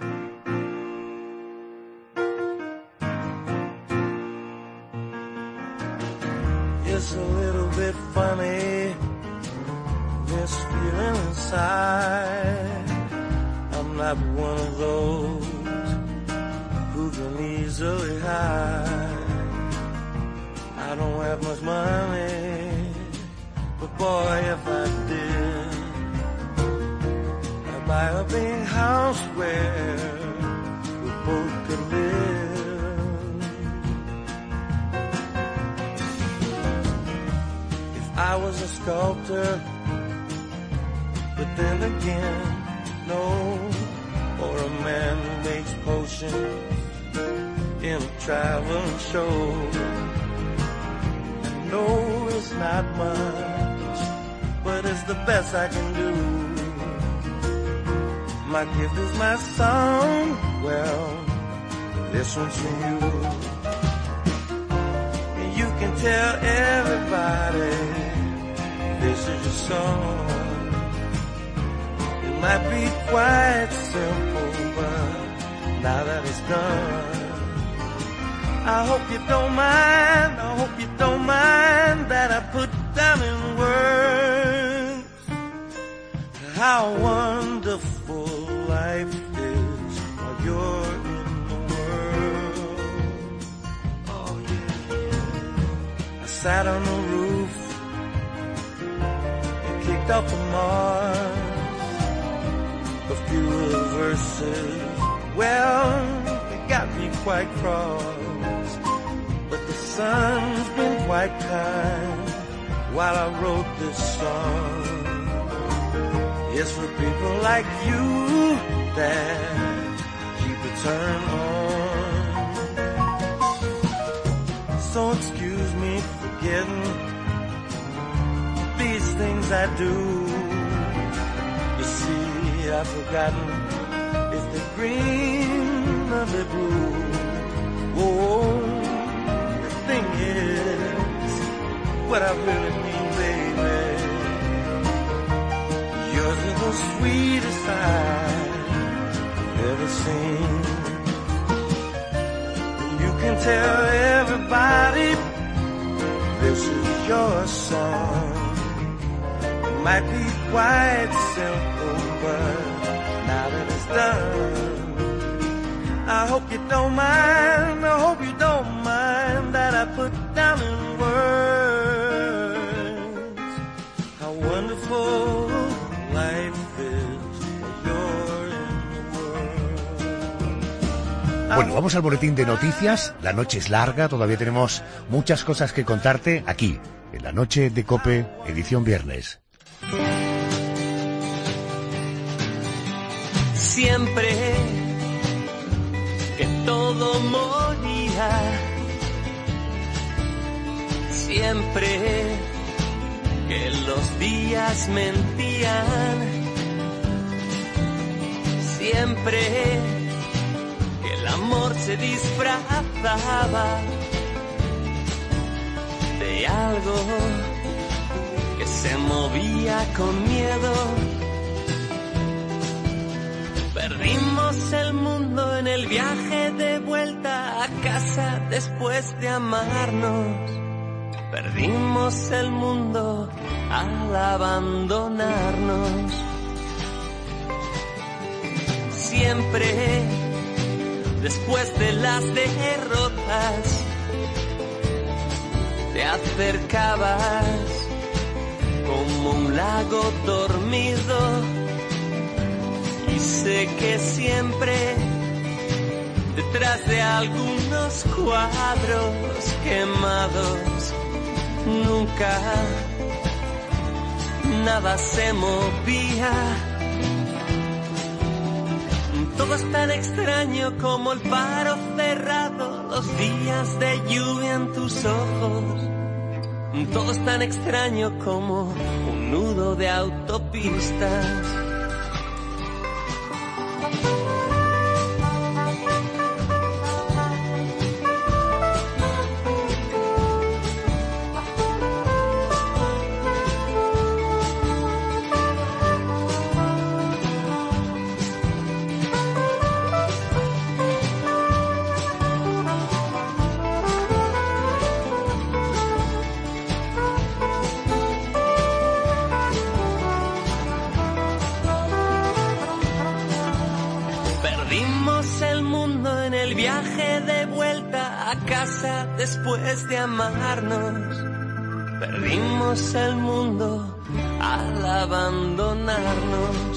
It's a little bit funny, this feeling inside. I'm not one of those who can easily hide. I don't have much money, but boy, if I did, I'd buy a big house where we both could live. I was a sculptor, but then again, no, or a man who makes potions in a traveling show. I know it's not much, but it's the best I can do. My gift is my song, well, this one's for you. And you can tell everybody this is your song. It might be quite simple, but now that it's done, I hope you don't mind, I hope you don't mind that I put down in words how wonderful life is while you're in the world. Oh yeah. I sat on the roof, kicked off the Mars, a few of the verses, well, it got me quite cross, but the sun's been quite kind while I wrote this song. It's for people like you that keep the turn on. So excuse me for getting these things I do. You see, I've forgotten if they're green or they're blue. Oh, the thing is, what I really mean, baby, yours is the sweetest I've ever seen. You can tell everybody this is your song. Might be quite simple, but now that it's done, I hope you don't mind, I hope you don't mind that I put down in words how wonderful life is when you're in the world. Bueno, vamos al boletín de noticias. La noche es larga, todavía tenemos muchas cosas que contarte aquí, en la noche de COPE, edición viernes. Siempre que todo moría, siempre que los días mentían, siempre que el amor se disfrazaba de algo que se movía con miedo. Perdimos el mundo en el viaje de vuelta a casa después de amarnos. Perdimos el mundo al abandonarnos. Siempre después de las derrotas, te acercabas como un lago dormido, y sé que siempre detrás de algunos cuadros quemados nunca nada se movía. Todo es tan extraño como el faro cerrado, los días de lluvia en tus ojos. Todo es tan extraño como un nudo de autopistas. Después de amarnos, perdimos el mundo al abandonarnos.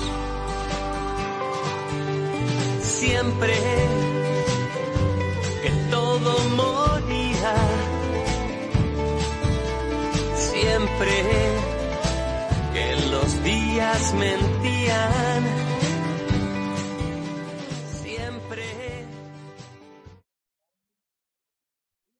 Siempre que todo moría, siempre que los días mentían,